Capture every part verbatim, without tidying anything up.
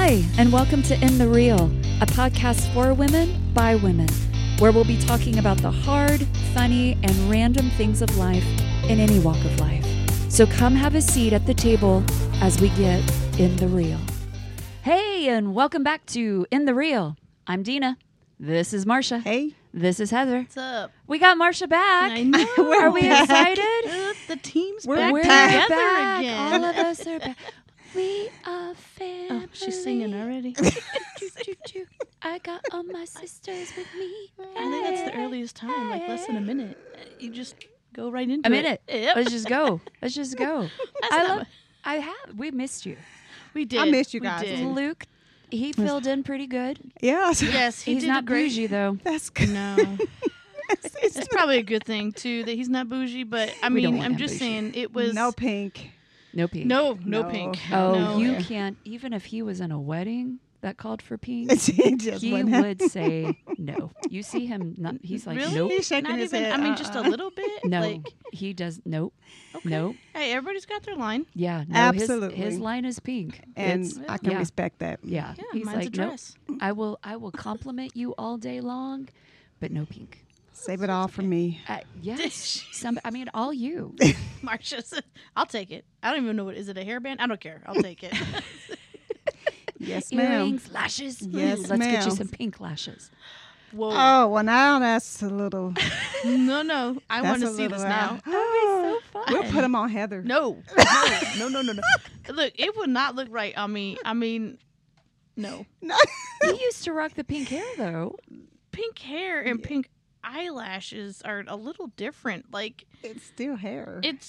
Hi, and welcome to In the Real, a podcast for women by women, where we'll be talking about the hard, funny, and random things of life in any walk of life. So come have a seat at the table as we get in the real. Hey, and welcome back to In the Real. I'm Dina. This is Marsha. Hey. This is Heather. What's up? We got Marsha back. I know. Are we back. excited? Uh, the team's We're, back we're together back. again. All of us are back. We are family. Oh, she's singing already. Choo, choo, choo. I got all my sisters with me. I think that's the earliest time, like less than a minute. You just go right into A it. minute. Yep. Let's just go. Let's just go. That's I not love. what- I have. We missed you, We did. I missed you We guys. did. Luke. He filled in pretty good. Yes. Yes, he He's did not a great. bougie though. That's good. No, It's, it's it's probably a good thing too that he's not bougie. But I We don't mean, want I'm him just bougie. saying it was no pink. No pink. no, no, No. pink. Oh, no. you Yeah. can't. Even if he was in a wedding that called for pink, It just he wouldn't would say no. You see him? Not, he's like, really? nope. He's shaking Not his even. head, I mean, just a uh-uh. little bit. No, Like, he does. Nope. okay. Nope. Hey, everybody's got their line. Yeah. No, Absolutely. His, his line is pink. And It's- I can yeah. respect that. Yeah. Yeah, He's mine's like, a nope. dress. I will. I will compliment you all day long, but no pink. Save it all for me. Uh, yes. Some. I mean, all you. Marsha said, I'll take it. I don't even know what is it a hairband? I don't care. I'll take it. Yes, ma'am. Earrings, lashes. Yes, Let's get you ma'am. some pink lashes. Whoa. Oh, well, now that's a little. no, no. I That's want to a see little this out. now. Oh, fun. We'll put them on Heather. No. No, no, no, no, no. Look, it would not look right on me. I mean, no. No. You used to rock the pink hair though. Pink hair and pink eyelashes are a little different. Like, It's still hair. it's.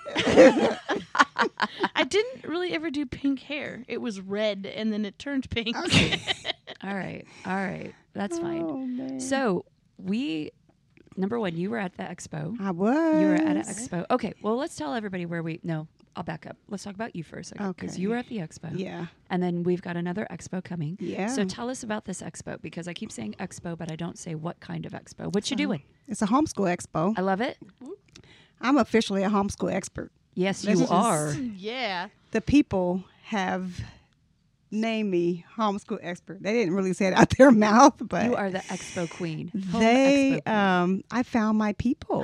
I didn't really ever do pink hair. It was red and then it turned pink. Okay. All right. All right. That's fine. Oh, man. So we, number one, you were at the expo. I was. You were at an expo. Okay. Well, let's tell everybody where we. No, I'll back up. Let's talk about you for a second because Okay. you were at the expo. Yeah. And then we've got another expo coming. Yeah. So tell us about this expo because I keep saying expo, but I don't say what kind of expo. What you doing? It's a homeschool expo. I love it. I'm officially a homeschool expert. Yes, Let's you just- are. Yeah. The people have named me homeschool expert. They didn't really say it out their mouth, but You are the expo queen. Home they expo queen. um I found my people. You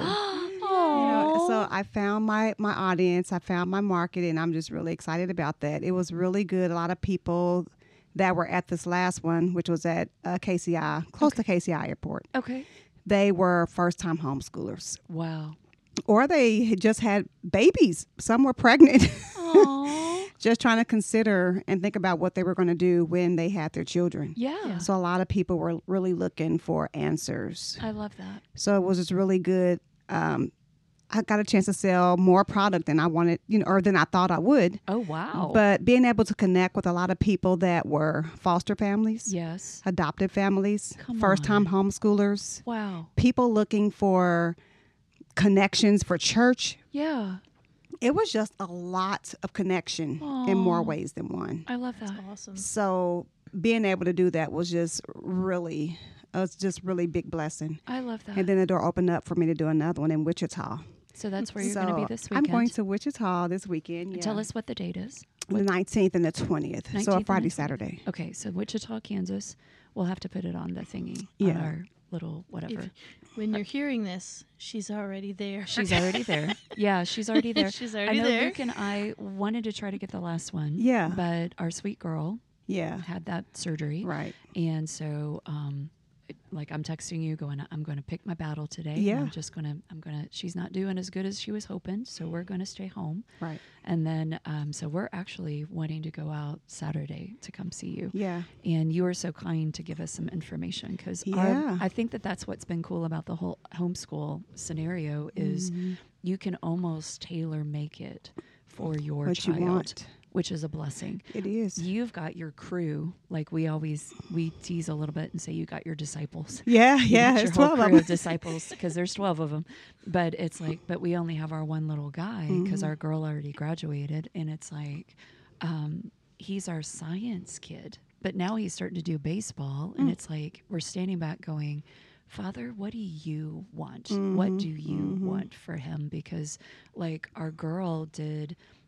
know, so I found my my audience, I found my market, and I'm just really excited about that. It was really good. A lot of people that were at this last one, which was at uh, K C I, close to K C I Airport. Okay. They were first time homeschoolers, Wow. or they had just had babies. Some were pregnant. Aww. Just trying to consider and think about what they were going to do when they had their children. Yeah. So a lot of people were really looking for answers. I love that. So it was just really good. Um, I got a chance to sell more product than I wanted, you know, or than I thought I would. Oh, wow. But being able to connect with a lot of people that were foster families, yes. adopted families, Come first-time homeschoolers, Wow. people looking for connections for church. Yeah. It was just a lot of connection in more Aw. ways than one. I love that. Awesome. So being able to do that was just really, it was just really big blessing. I love that. And then the door opened up for me to do another one in Wichita. So that's where you're so going to be this I'm weekend. going to Wichita this weekend. Yeah. Tell us what the date is. the nineteenth and the twentieth. nineteenth So a and Friday, the Saturday. Okay, so Wichita, Kansas. We'll have to put it on the thingy. On Yeah. our little whatever. If, when you're hearing this, she's already there. She's already there. Yeah, she's already there. She's I already know there. Luke and I wanted to try to get the last one. Yeah. But our sweet girl Yeah. had that surgery. Right. And so, um, it- like I'm texting you, going, I'm going to pick my battle today. and Yeah. I'm just going to, I'm going to, she's not doing as good as she was hoping. So we're going to stay home. Right. And then, um, so we're actually wanting to go out Saturday to come see you. Yeah. And you were so kind to give us some information because Yeah. I think that that's what's been cool about the whole homeschool scenario is Mm-hmm. you can almost tailor make it for your What child, you want. which is a blessing. It is. You've got your crew, like we always we tease a little bit and say you got your disciples. Yeah. You Yeah. got It's your whole twelve of crew them. of disciples because there's twelve of them. But it's like, but we only have our one little guy because Mm-hmm. our girl already graduated, and it's like, um, he's our science kid. But now he's starting to do baseball, and Mm. it's like we're standing back going, Father, what do you want? Mm-hmm. What do you want for him? Because like our girl did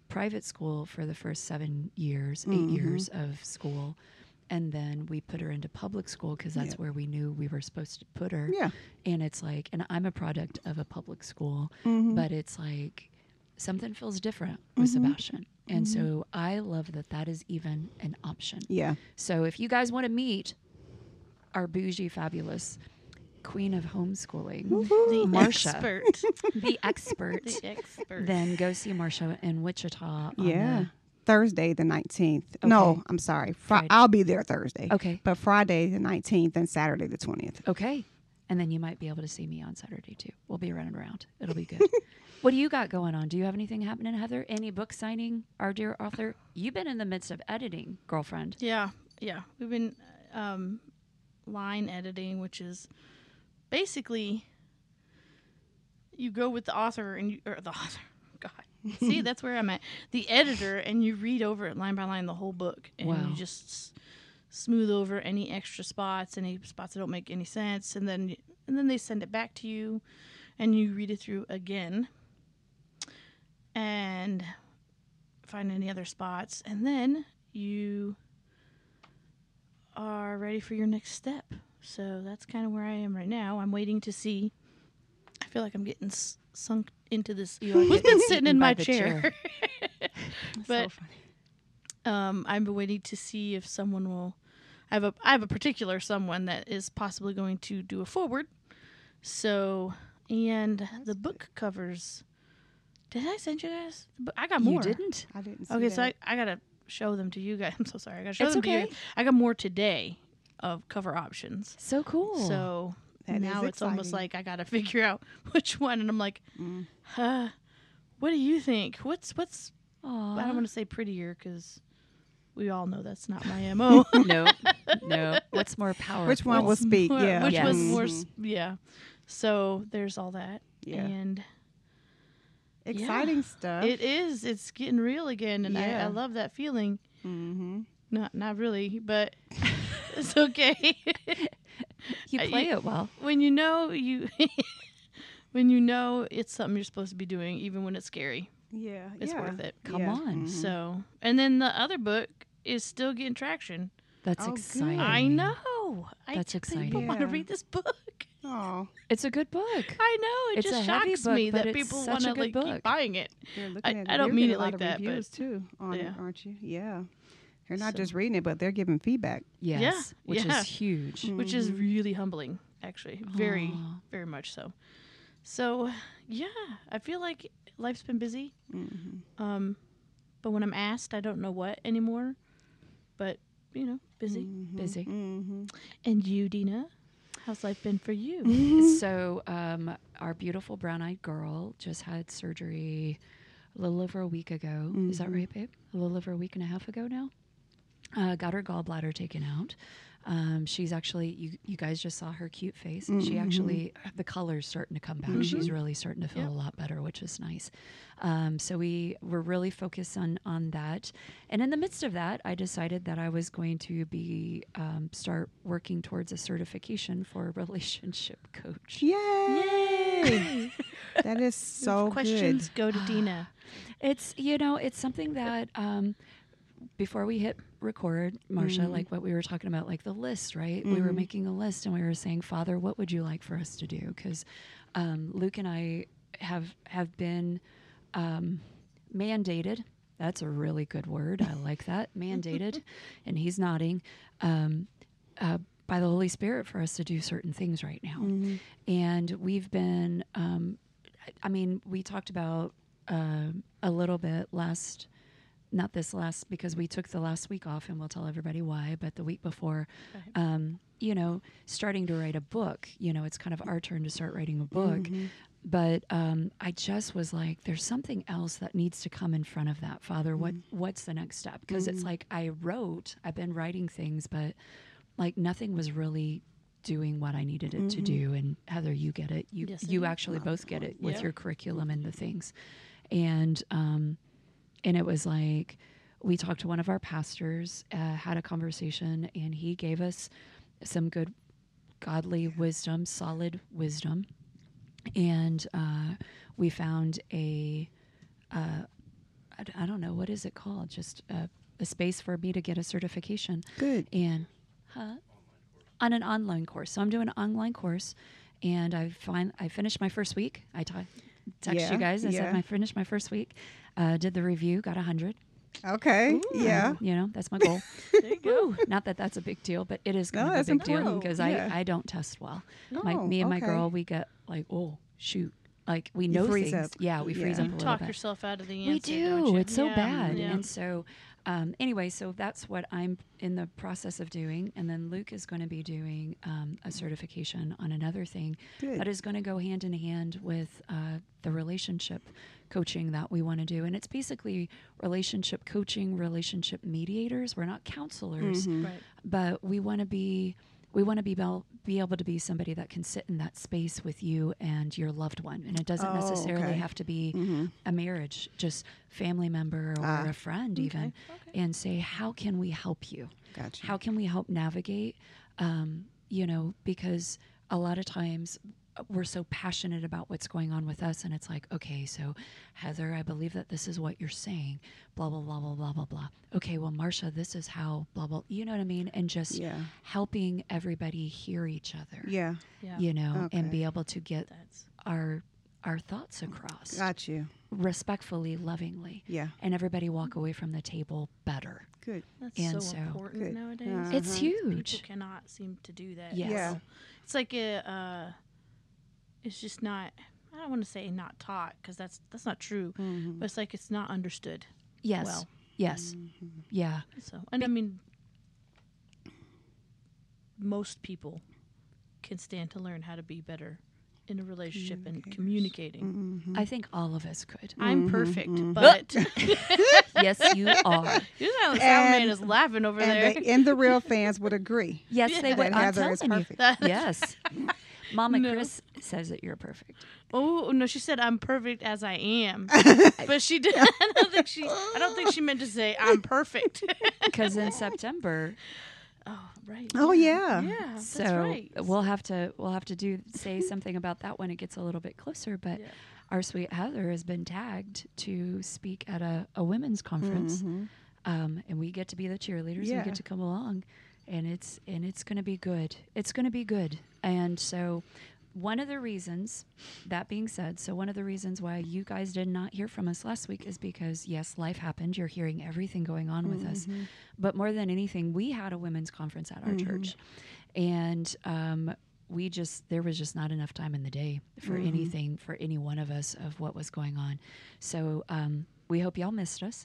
private school for the first seven years, eight Mm-hmm. years of school. And then we put her into public school because that's Yeah. where we knew we were supposed to put her. Yeah. And it's like, and I'm a product of a public school, Mhm. but it's like something feels different with Mm-hmm. Sebastian. And so I love that that is even an option. Yeah. So if you guys want to meet our bougie, fabulous queen of homeschooling, The Marsha, expert. the expert, the expert. then go see Marsha in Wichita. On Yeah. the- Thursday the nineteenth. No, Okay. I'm sorry. Fri- Friday. I'll be there Thursday. Okay. But Friday the nineteenth and Saturday the twentieth. Okay. And then you might be able to see me on Saturday too. We'll be running around. It'll be good. What do you got going on? Do you have anything happening, Heather? Any book signing? Our dear author, you've been in the midst of editing, girlfriend. Yeah, yeah. We've been um, line editing, which is basically you go with the author and you, or the author. God, see, that's where I'm at. The editor, and you read over it line by line the whole book, and Wow. you just s- smooth over any extra spots, any spots that don't make any sense, and then and then they send it back to you, and you read it through again, and find any other spots, and then you are ready for your next step. So that's kind of where I am right now. I'm waiting to see. I feel like I'm getting s- sunk into this. You are Who's getting been sitting eaten in by my the chair? But- so funny. um, I'm waiting to see if someone will. I have a I have a particular someone that is possibly going to do a forward. So and the book covers. Did I send you guys? the book? I got more. You didn't? I didn't see Okay, so I, that. I gotta show them to you guys. I'm so sorry. I gotta show It's them to okay. you. guys. I got more today of cover options. So cool. So That is now it's almost exciting. like I gotta figure out which one, and I'm like, Mm. huh, what do you think? What's what's? Aw. I don't want to say prettier because we all know that's not my M O. no, no. What's more powerful? Which one will What's speak? more- Yeah. Which Yes. was more? Mhm. s- Yeah. So there's all that, Yeah. and Exciting stuff. it is. It's getting real again, and I, I Yeah. love that feeling. Mm-hmm. Not not really, but it's okay. You Uh, play you- it well. when you know you when you know it's something you're supposed to be doing, even when it's scary, Yeah. it's yeah. worth it. Come Yeah. on. Mhm. So, and then the other book is still getting traction. That's Oh, good. exciting. I know. I That's exciting. People want to Yeah. read this book. Oh, It's a good book. I know. It It's just a heavy shocks book, me but that it's people such want a to good like book. keep buying it. they're looking I- at I it. don't You're mean getting it a lot like of that, but- reviews too on Yeah. it, aren't you? Yeah. They're not So- just reading it, but they're giving feedback. Yes, which yeah. is huge. Which is Mhm. really humbling, actually. Very, Aw. very much so. So, yeah, I feel like life's been busy. Mm-hmm. Um, but when I'm asked, I don't know what anymore. But, you know, busy. Busy. Mm-hmm. And you, Dina? How's life been for you? So, um, our beautiful brown-eyed girl just had surgery a little over a week ago. Is that Mhm. right, babe? A little over a week and a half ago now. Uh, got her gallbladder taken out. Um, she's actually, you, you guys just saw her cute face. She Mhm. actually, the color's starting to come back. Mhm. She's really starting to feel Yep. a lot better, which is nice. Um, so we were really focused on, on that. And in the midst of that, I decided that I was going to be, um, start working towards a certification for a relationship coach. Yay! That is so Questions good. go to Dina. It's, you know, it's something that, um, before we hit record, Marsha, Mhm. like what we were talking about, like the list, right? We were Mhm. making a list and we were saying, Father, what would you like for us to do? Because um, Luke and I have have been um, mandated. That's a really good word. I like that. Mandated. And he's nodding. Um, uh, by the Holy Spirit for us to do certain things right now. Mhm. And we've been, um, I mean, we talked about uh, a little bit last, not this last, because we took the last week off and we'll tell everybody why, but the week before, Okay. um, you know, starting to write a book, you know, it's kind of our turn to start writing a book. Mhm. But um, I just was like, there's something else that needs to come in front of that, Father. What What's the next step? Because it's Mhm. like I wrote, I've been writing things, but like nothing was really doing what I needed it to Mhm. do. And Heather, you get it. You Yes, I you do. actually both get it with Yeah. your curriculum and the things. And um, and it was like we talked to one of our pastors, uh, had a conversation, and he gave us some good, godly wisdom, solid wisdom. And uh, we found a, uh, I, d- I don't know, what is it called? Just a, a space for me to get a certification. Good. And, huh? On an online course. So I'm doing an online course, and I find I finished my first week. I ta- text Yeah, you guys. I yeah. said I finished my first week. Uh, did the review, got a hundred. Okay. Ooh. Yeah. You know, that's my goal. There you go. Woo. Not that that's a big deal, but it is kind No, of a that's big deal important. because Yeah. I, I don't test well. My, Oh, me and my okay. girl, we get like, oh, shoot. Like, we You know freeze things. up. Yeah, we freeze Yeah. up You a little talk bit. yourself out of the We answer. do. Don't you? It's so Yeah, bad. yeah. And so, um, anyway, so that's what I'm in the process of doing. And then Luke is going to be doing um, a certification on another thing Good. that is going to go hand in hand with uh, the relationship coaching that we want to do. And it's basically relationship coaching, relationship mediators. We're not counselors, Mhm. Right. but we want to be. We want to be able, be able to be somebody that can sit in that space with you and your loved one. And it doesn't Oh, necessarily okay. have to be Mhm. a marriage, just family member or Ah. a friend even, Okay. and say, how can we help you? Gotcha. How can we help navigate? Um, you know, because a lot of times we're so passionate about what's going on with us, and it's like, okay, so Heather, I believe that this is what you're saying, blah, blah, blah, blah, blah, blah, blah. Okay, well, Marsha, this is how, blah, blah, you know what I mean? And just Yeah. helping everybody hear each other, Yeah. Yeah. you know, and Okay. be able to get That's our our thoughts across Got you. respectfully, lovingly, Yeah. and everybody walk away from the table better. Good. that's And so, so- important Good. nowadays. Uh-huh. It's People huge. cannot seem to do that. Yes. Yeah. well. It's like a. Uh, it's just not. I don't want to say not taught because that's that's not true. Mhm. But it's like it's not understood. Yes. Well. Yes. Mm-hmm. Yeah. So, and I mean, most people can stand to learn how to be better in a relationship and communicating. Mhm. I think all of us could. I'm Mhm, perfect, mhm. but Yes, you are. you sound the sound man And- is laughing over And there. the, and the real fans would agree Yes, they would. that I'm Heather is telling you. perfect. Yes. Mama No. Chris says that you're perfect. Oh no, she said I'm perfect as I am, but she did. I don't think she. I don't think she meant to say I'm perfect. Because in September, Oh right. Oh, yeah. Yeah. That's so right. we'll have to we'll have to do say something about that when it gets a little bit closer. But Yeah. our sweet Heather has been tagged to speak at a, a women's conference, Mhm. um, and we get to be the cheerleaders. Yeah. We get to come along, and it's and it's going to be good. It's going to be good. And so, one of the reasons, that being said, so one of the reasons why you guys did not hear from us last week is because yes, life happened. You're hearing everything going on with us, Mhm. but more than anything, we had a women's conference at our Mhm. church, and um, we just there was just not enough time in the day for Mhm. anything for any one of us of what was going on. So um, we hope y'all missed us.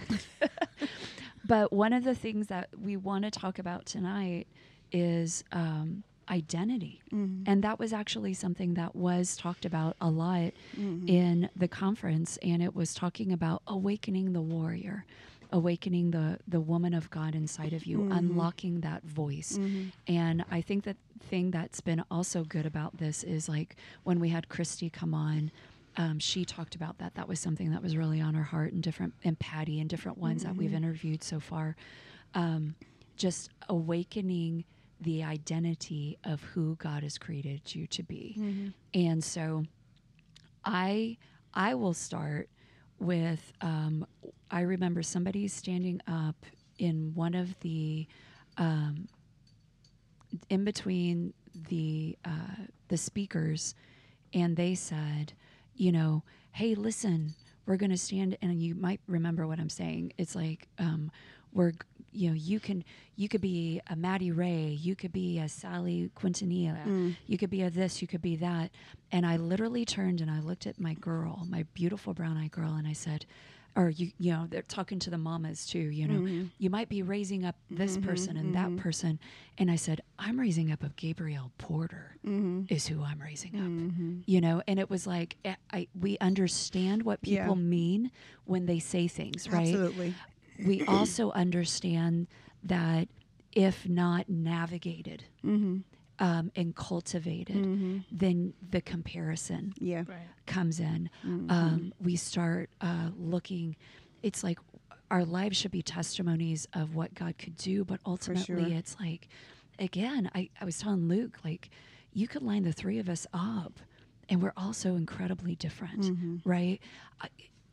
But one of the things that we want to talk about tonight is um, identity. Mhm. And that was actually something that was talked about a lot Mhm. in the conference. And it was talking about awakening the warrior, awakening the, the woman of God inside of you, Mhm. unlocking that voice. Mhm. And I think that thing that's been also good about this is like when we had Christy come on, um, she talked about that. That was something that was really on her heart, and different, and Patty and different ones that we've interviewed so far. Um, just awakening the identity of who God has created you to be. Mhm. And so I I will start with um, I remember somebody standing up in one of the um, in between the uh, the speakers, and they said, you know, hey, listen, we're going to stand, and you might remember what I'm saying. It's like um, we're you know you can you could be a Maddie Ray, you could be a Sally Quintanilla, Mm. you could be a this, you could be that. And I literally turned and I looked at my girl, my beautiful brown eyed girl, and I said, or you you know, they're talking to the mamas too, you know, Mhm. you might be raising up this Mhm, person and mhm. that person. And I said, I'm raising up a Gabrielle Porter Mhm. is who I'm raising up. Mhm. You know, and it was like I, I we understand what Yeah. people mean when they say things, right? Absolutely. We also understand that if not navigated Mhm. um, and cultivated, Mhm. then the comparison Yeah. Right. comes in. Mhm. Um, we start uh, looking, it's like our lives should be testimonies of what God could do, but ultimately sure. it's like, again, I, I was telling Luke, like, you could line the three of us up and we're all so incredibly different, Mhm. right? I,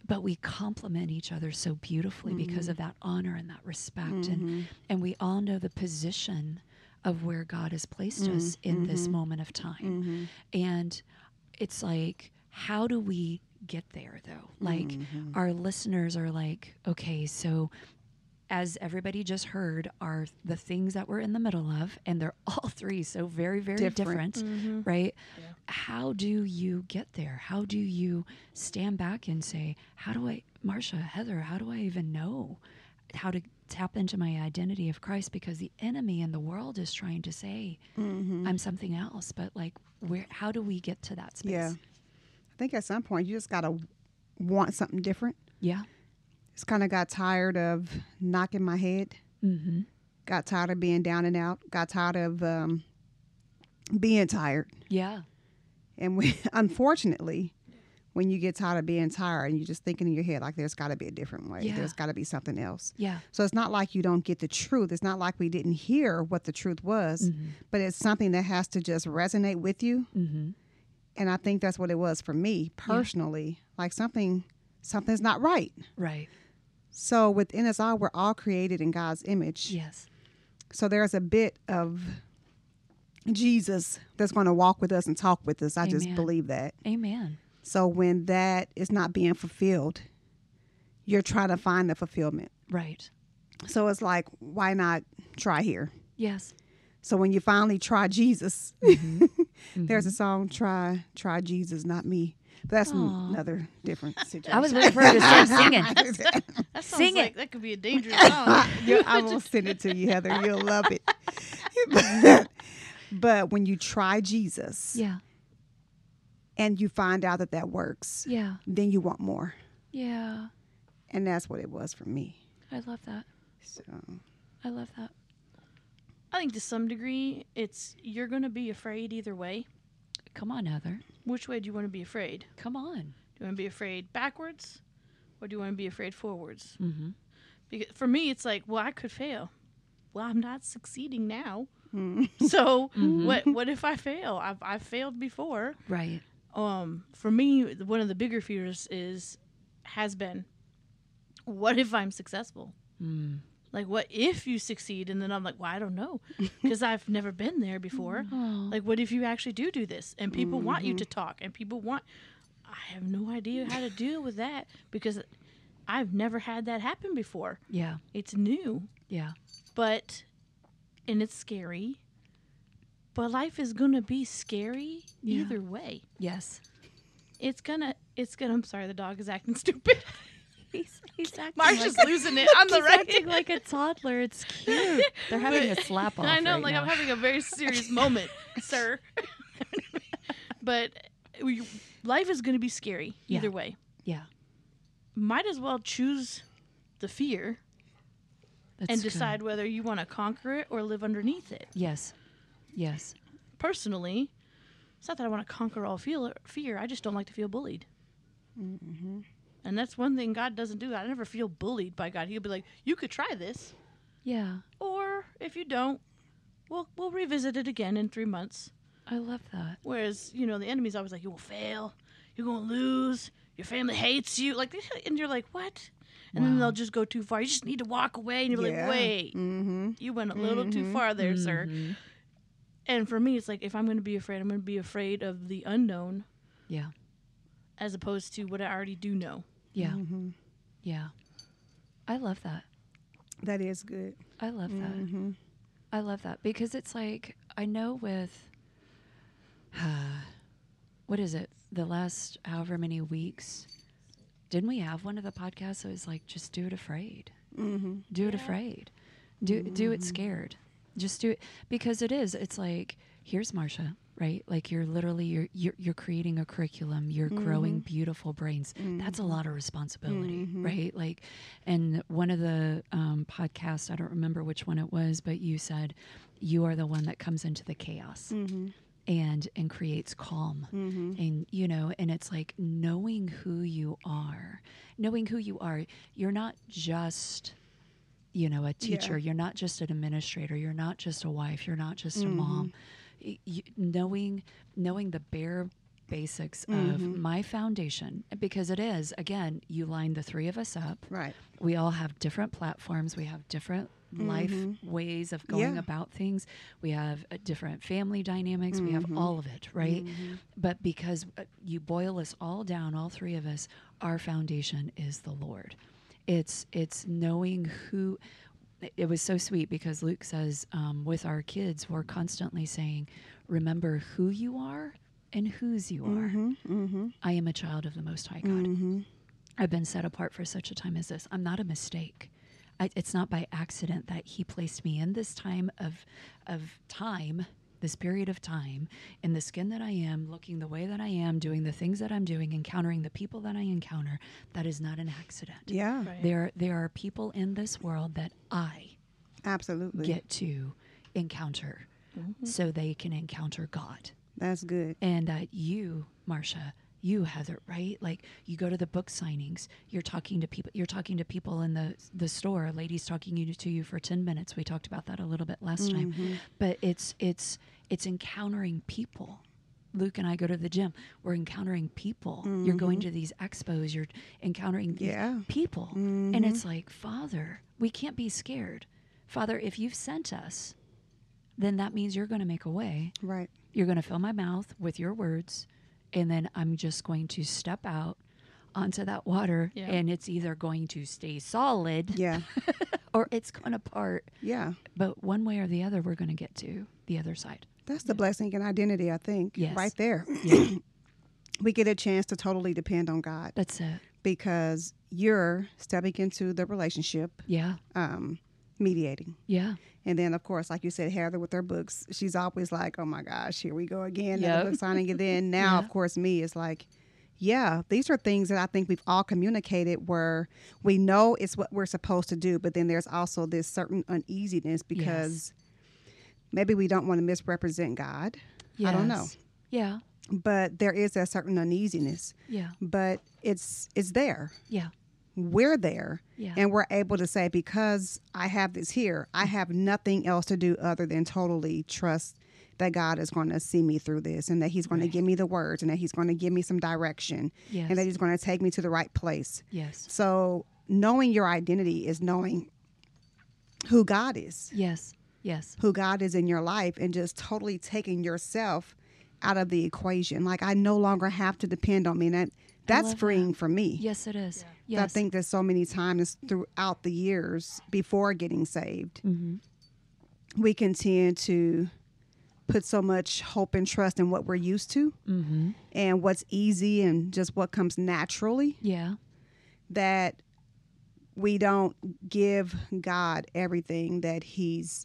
but we complement each other so beautifully Mm-hmm. because of that honor and that respect. And, and we all know the position of where God has placed us in this moment of time. And it's like, how do we get there though? Like our listeners are like, okay, so as everybody just heard, are the things that we're in the middle of, and they're all three so very, very different, Different. right? Yeah. How do you get there? How do you stand back and say, how do I, Marsha, Heather, how do I even know how to tap into my identity of Christ? Because the enemy in the world is trying to say, I'm something else, but like, where, how do we get to that space? Yeah. I think at some point you just got to want something different. Yeah. Just kind of got tired of knocking my head. Mm-hmm. Got tired of being down and out. Got tired of um, being tired. Yeah. And we, unfortunately, when you get tired of being tired and you're just thinking in your head, like, there's got to be a different way. Yeah. There's got to be something else. Yeah. So it's not like you don't get the truth. It's not like we didn't hear what the truth was, Mm-hmm. but it's something that has to just resonate with you. Mm-hmm. And I think that's what it was for me personally. Like something, something's not right. Right. So within us all, we're all created in God's image. Yes. So there's a bit of Jesus that's going to walk with us and talk with us. I just Amen. believe that. Amen. So when that is not being fulfilled, you're trying to find the fulfillment. Right. So it's like, why not try here? Yes. So when you finally try Jesus, Mm-hmm. there's a song, try, try Jesus, not me. But that's Aw. another different situation. I was waiting for her to start singing. That sounds Sing it. like that could be a dangerous song. You- I will send it to you, Heather. You'll love it. but, but when you try Jesus Yeah. and you find out that that works, Yeah. then you want more. Yeah. And that's what it was for me. I love that. So I love that. I think to some degree, it's you're going to be afraid either way. Come on, Heather. Which way do you want to be afraid? Come on. Do you want to be afraid backwards, or do you want to be afraid forwards? Mm-hmm. Because for me, it's like, well, I could fail. Well, I'm not succeeding now. So Mhm. what? What if I fail? I've I've failed before. Right. Um, for me, one of the bigger fears is has been, what if I'm successful? Mm. Like, what if you succeed? And then I'm like, well, I don't know, because I've never been there before. Oh. Like, what if you actually do do this? And people want you to talk, and people want. I have no idea how to deal with that because I've never had that happen before. Yeah. It's new, Yeah. but and it's scary. But life is gonna be scary Yeah. either way. Yes. It's gonna. It's gonna. I'm sorry, the dog is acting stupid. He's, he's acting Marcia's like, losing it on the he's right. acting like a toddler. It's cute. They're having a slap off. I know, right like now. I'm having a very serious moment, sir. But we, life is going to be scary Yeah. either way. Yeah. Might as well choose the fear That's and good. decide whether you want to conquer it or live underneath it. Yes. Yes. Personally, it's not that I want to conquer all feel, fear. I just don't like to feel bullied. mm-hmm. And that's one thing God doesn't do. I never feel bullied by God. He'll be like, you could try this. Yeah. Or if you don't, we'll, we'll revisit it again in three months. I love that. Whereas, you know, the enemy's always like, you will fail. You're going to lose. Your family hates you. Like, and you're like, what? And then Wow. they'll just go too far. You just need to walk away. And you're Yeah. like, wait, Mm-hmm. you went a little too far there, sir. Mhm. And for me, it's like, if I'm going to be afraid, I'm going to be afraid of the unknown Yeah. as opposed to what I already do know. Yeah. Mm-hmm. Yeah. I love that. That is good. I love that. Mm-hmm. I love that because it's like I know with uh, what is it? The last however many weeks, didn't we have one of the podcasts that was like, just do it afraid, Mm-hmm. do it Yeah. afraid, do do it scared, just do it because it is. It's like here's Marsha, right? Like you're literally you're you're, you're creating a curriculum, you're growing beautiful brains. That's a lot of responsibility, right? Like, and one of the um, podcasts, I don't remember which one it was, but you said you are the one that comes into the chaos. Mm-hmm. and and creates calm Mm-hmm. and you know and it's like knowing who you are knowing who you are you're not just you know a teacher Yeah. you're not just an administrator you're not just a wife you're not just a Mhm. mom Y- you, knowing knowing the bare basics Mhm. of my foundation, because it is, again, you line the three of us up. Right. We all have different platforms. We have different life Mhm. ways of going Yeah. about things. We have uh, different family dynamics. We have Mhm. all of it, right? Mhm. But because uh, you boil us all down, all three of us, our foundation is the Lord. It's it's knowing who. It was so sweet because Luke says, um, with our kids, we're constantly saying, remember who you are and whose you are. Mhm. Mhm. I am a child of the Most High God. Mhm. I've been set apart for such a time as this. I'm not a mistake. I, it's not by accident that he placed me in this time of of time, this period of time, in the skin that I am, looking the way that I am, doing the things that I'm doing, encountering the people that I encounter. That is not an accident. Yeah. Right. There, there are people in this world that I Absolutely. get to encounter Mhm. so they can encounter God. That's good. And that you, Marcia, you, Heather, right? Like you go to the book signings, you're talking to people, you're talking to people in the the store, a lady's talking you to you for ten minutes. We talked about that a little bit last time. Mhm. But it's it's it's encountering people. Luke and I go to the gym. We're encountering people. You're going Mhm. to these expos, you're encountering these Yeah. people. Mhm. And it's like, Father, we can't be scared. Father, if you've sent us, then that means you're going to make a way. Right. You're going to fill my mouth with your words, and then I'm just going to step out onto that water, Yeah. and it's either going to stay solid Yeah. or it's going to part. Yeah. But one way or the other, we're going to get to the other side. That's the blessing and identity, I think. Yes. Right there. Yeah, We get a chance to totally depend on God that's it. because you're stepping into the relationship, Yeah, um, mediating. yeah, And then, of course, like you said, Heather with her books, she's always like, oh my gosh, here we go again, Yep. another book signing. And then now, Yeah. of course, me is like, yeah, these are things that I think we've all communicated where we know it's what we're supposed to do, but then there's also this certain uneasiness because maybe we don't want to misrepresent God. I don't know. Yes. Yeah, But there is a certain uneasiness, yeah, but it's it's there. yeah, We're there. yeah. And we're able to say, because I have this here, I have nothing else to do other than totally trust that God is going to see me through this and that he's going Right. to give me the words and that he's going to give me some direction Yes. and that he's going to take me to the right place. Yes. So knowing your identity is knowing who God is, Yes. Yes. who God is in your life, and just totally taking yourself out of the equation. Like, I no longer have to depend on me. And that, that's love freeing that. for me. Yes, it is. Yeah. I Yes. think there's so many times throughout the years before getting saved, Mm-hmm. we can tend to put so much hope and trust in what we're used to Mm-hmm. and what's easy and just what comes naturally, Yeah. that we don't give God everything that he's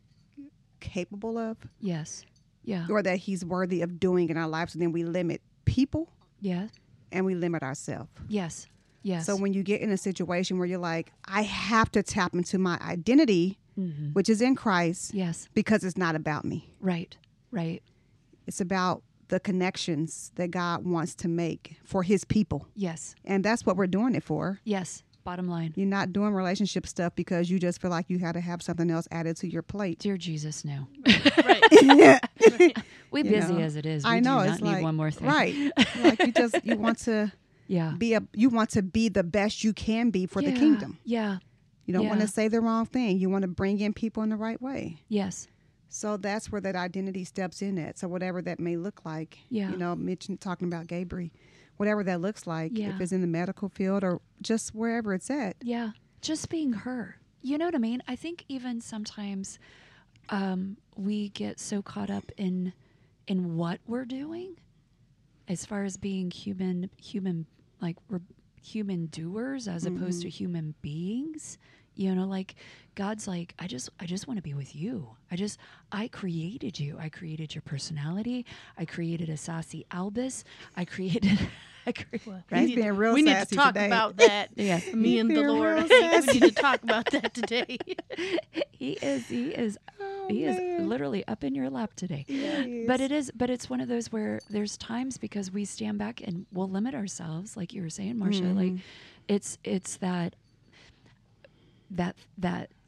capable of Yes. Yeah. or that he's worthy of doing in our lives. And then we limit people Yeah. and we limit ourselves. Yes. Yes. So when you get in a situation where you're like, I have to tap into my identity, Mm-hmm. which is in Christ, Yes. because it's not about me. Right. Right. It's about the connections that God wants to make for his people. Yes. And that's what we're doing it for. Yes. Bottom line. You're not doing relationship stuff because you just feel like you had to have something else added to your plate. Dear Jesus, no. Right. Yeah. We You busy know, as it is. We I know. do It's not need like, one more thing. right. Like you just, you want to Yeah. be a, you want to be the best you can be for yeah. the kingdom. Yeah. You don't want Yeah. to say the wrong thing. You want to bring in people in the right way. Yes. So that's where that identity steps in at. So whatever that may look like, Yeah. you know, Mitch talking about Gabriel, whatever that looks like, Yeah. if it's in the medical field or just wherever it's at. Yeah. Just being her. You know what I mean? I think even sometimes um, we get so caught up in in what we're doing as far as being human, human, like we're human doers as opposed to human beings. You know, like God's like, I just, I just want to be with you. I just, I created you. I created your personality. I created a sassy Albus. I created, I created, Well, right? He's we need being to, real we need to sassy talk today. about that. Yeah. Me He's and the being Lord. real I think we sassy. need to talk about that today. he is, he is, Oh, he is man. literally up in your lap today. Yeah, he But is. it is, but it's one of those where there's times because we stand back and we'll limit ourselves, like you were saying, Marcia. Like, Mhm. it's it's that that that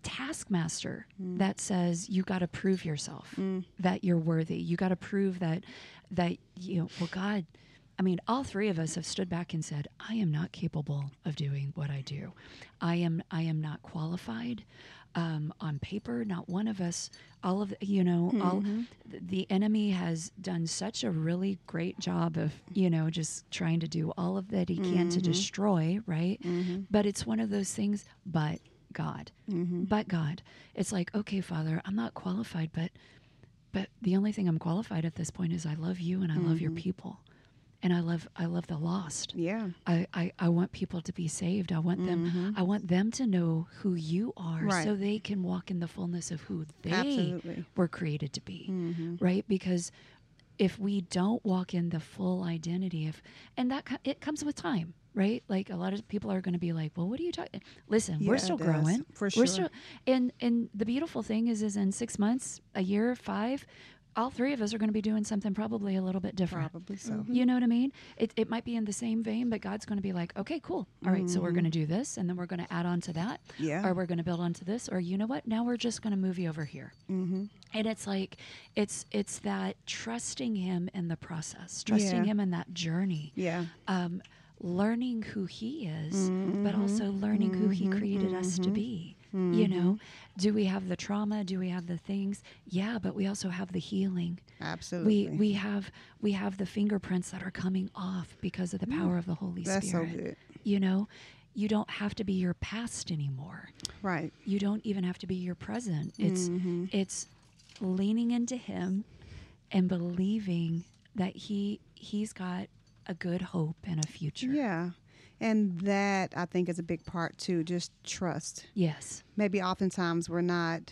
taskmaster Mm. that says you got to prove yourself, Mm. that you're worthy. You got to prove that, that, you know, well, God, I mean, all three of us have stood back and said, I am not capable of doing what I do. I am, I am not qualified. Um, on paper, not one of us, all of, you know, all Mm-hmm. th- the enemy has done such a really great job of, you know, just trying to do all of that he can to Mhm. destroy, right? Mm-hmm. But it's one of those things, but God, Mm-hmm. but God. It's like, okay, Father, I'm not qualified, but, but the only thing I'm qualified at this point is I love you and I love your Mhm. people. And I love, I love the lost. Yeah. I, I, I want people to be saved. I want them, Mhm. I want them to know who you are Right. so they can walk in the fullness of who they Absolutely. were created to be. Mm-hmm. Right? Because if we don't walk in the full identity of, and that co- it comes with time, right? Like a lot of people are going to be like, well, what are you talking? Listen, Yeah, we're it still does, growing. for We're sure. still, and, and the beautiful thing is, is in six months, a year, five, all three of us are going to be doing something probably a little bit different. Probably so. Mhm. You know what I mean? It, it might be in the same vein, but God's going to be like, okay, cool. All right, so we're Mhm. going to do this, and then we're going to add on to that, Yeah. or we're going to build onto this, or you know what? Now we're just going to move you over here. Mm-hmm. And it's like, it's it's that trusting Him in the process, trusting Yeah. Him in that journey, Yeah. um, learning who He is, but Mhm. also learning who He Mhm. created us to Mhm. be. You know, Mhm. do we have the trauma? Do we have the things? Yeah, but we also have the healing. Absolutely. We we have we have the fingerprints that are coming off because of the power of the Holy That's so Spirit. good. You know, you don't have to be your past anymore. Right. You don't even have to be your present. It's Mhm. it's leaning into Him and believing that he he's got a good hope and a future. Yeah. And that I think is a big part too, just trust. Yes. Maybe oftentimes we're not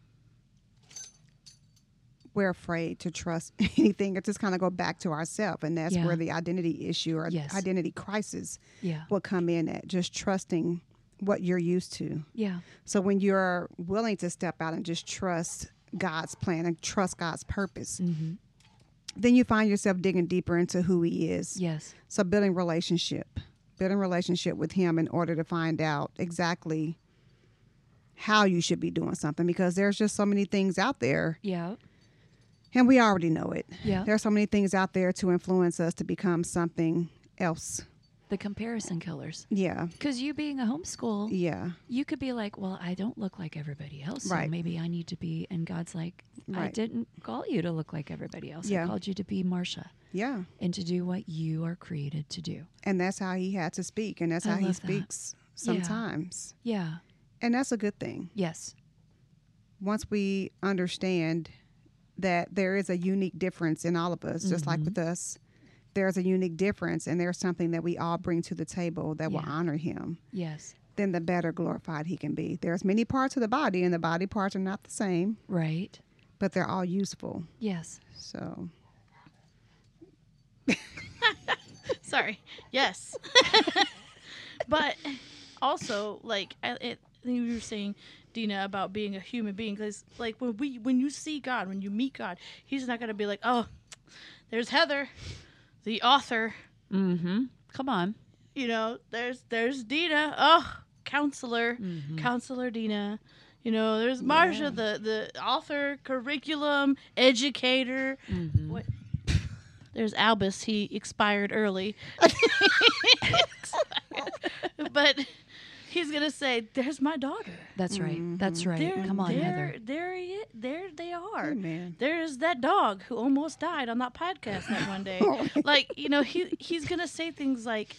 we're afraid to trust anything. It just kind of go back to ourselves, and that's Yeah. where the identity issue or Yes. identity crisis Yeah. will come in at, just trusting what you're used to. Yeah. So when you're willing to step out and just trust God's plan and trust God's purpose, Mm-hmm. then you find yourself digging deeper into who He is. Yes. So building relationship, building relationship with Him in order to find out exactly how you should be doing something, because there's just so many things out there, Yeah. and we already know it. Yeah. There are so many things out there to influence us to become something else. The comparison killers. Yeah, Because you being a homeschool, yeah, you could be like, well, I don't look like everybody else. So Right. maybe I need to be. And God's like, I Right. didn't call you to look like everybody else. I Yeah. called you to be Marsha yeah. and to do what you are created to do. And that's how He had to speak, and that's I how He love that. speaks Yeah. sometimes. Yeah. And that's a good thing. Yes. Once we understand that there is a unique difference in all of us, just like Mhm. with us, there's a unique difference, and there's something that we all bring to the table that will Yeah. honor Him, Yes. then the better glorified He can be. There's many parts of the body, and the body parts are not the same, Right. but they're all useful. Yes. So, Sorry. Yes. But also, like, I, it, I think you were saying, Dina, about being a human being, because, like, when we, when you see God, when you meet God, He's not gonna be like, oh, there's Heather, the author. Mm-hmm. Come on. You know, there's there's Dina, oh, counselor, Mm-hmm. counselor Dina. You know, there's Marsha, Yeah. the the author, curriculum, educator. Mm-hmm. What? There's Albus. He expired early. But he's gonna say, "There's my daughter. That's right. That's right. There, Come on, there, Heather. there, he i- there they are. amen. There's that dog who almost died on that podcast that one day. Like, you know, he he's gonna say things like,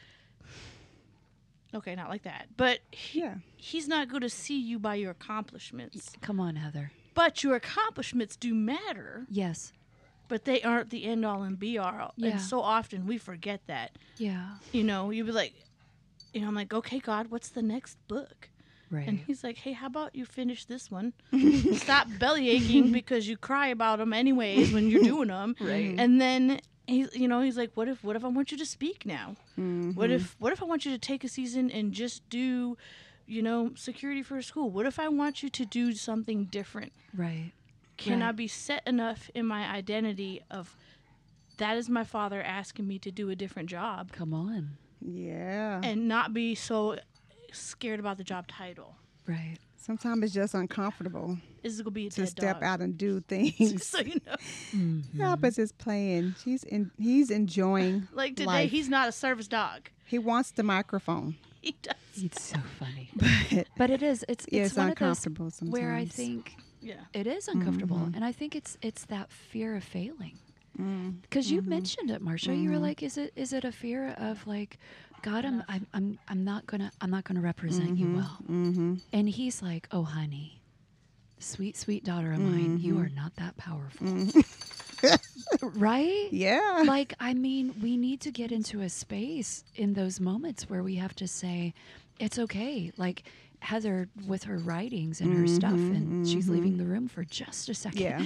okay, not like that, but he, Yeah. he's not going to see you by your accomplishments. Come on, Heather. But your accomplishments do matter, Yes. but they aren't the end all and be all. Yeah. And so often we forget that. Yeah. You know, you'd be like, you know, I'm like, okay, God, what's the next book? Right. And he's like, hey, how about you finish this one? Stop belly aching because you cry about them anyways when you're doing them. Right. And then he's, you know, he's like, what if, what if I want you to speak now? Mhm. What if, what if I want you to take a season and just do, you know, security for a school? What if I want you to do something different? Right. Can I Right. be set enough in my identity of that is my father asking me to do a different job, Come on. Yeah. and not be so scared about the job title? Right. Sometimes it's just uncomfortable This is gonna be a to dead step dog. out and do things. So you know, Mhm. Albus is playing. She's in. He's enjoying. like today, life. he's not a service dog. He wants the microphone, He does. It's so funny. but But it is. It's yeah, it's, it's one of those uncomfortable sometimes. where I think Yeah. it is uncomfortable, Mhm. and I think it's it's that fear of failing. Mm, Because you mhm. mentioned it, Marcia. You were Mhm. like, "Is it is it a fear of like, God, I'm I'm I'm, I'm not gonna I'm not gonna represent you well?" Mm-hmm. And he's like, "Oh, honey, sweet sweet daughter of mine, you Mhm. are not that powerful, Mm-hmm. right?" Yeah. Like, I mean, we need to get into a space in those moments where we have to say, "It's okay." Like Heather with her writings and her stuff, and Mhm, she's mhm. leaving the room for just a second. Yeah.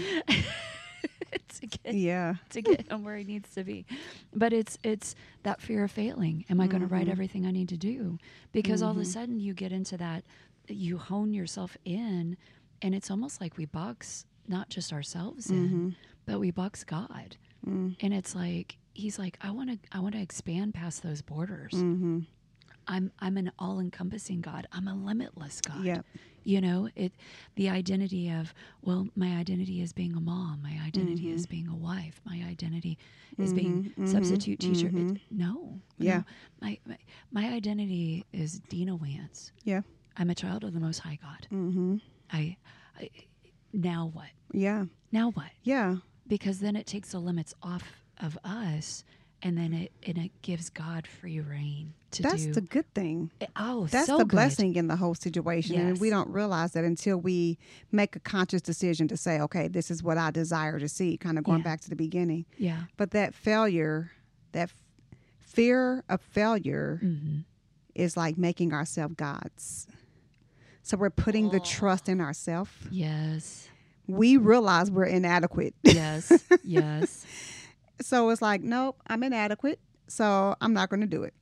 to get Yeah. to get him where he needs to be. But it's it's that fear of failing. Am I going to write Mhm. everything I need to do? Because all of a Mhm. sudden you get into that, you hone yourself in, and it's almost like we box not just ourselves in, Mhm. but we box God. Mm. And it's like he's like, I want to I want to expand past those borders. Mm-hmm. I'm I'm an all-encompassing God. I'm a limitless God. Yep. You know, it the identity of, well, my identity is being a mom, my identity Mhm. is being a wife, my identity is Mhm, being mhm, substitute teacher. It- mhm. no. Yeah. No. My, my my identity is Dina Wance. Yeah. I'm a child of the Most High God. Mm-hmm. I, I now what? Yeah. Now what? Yeah. Because then it takes the limits off of us, and then it and it gives God free reign to That's do. the good thing. oh, That's so the good. blessing in the whole situation. And we Yes. don't realize that until we make a conscious decision to say, okay, this is what I desire to see, kind of going Yeah. back to the beginning. Yeah. But that failure, that f- fear of failure Mm-hmm. is like making ourselves gods. So we're putting the Oh. trust in ourselves. Yes. We realize we're inadequate. Yes. Yes. So it's like, nope, I'm inadequate. So I'm not going to do it.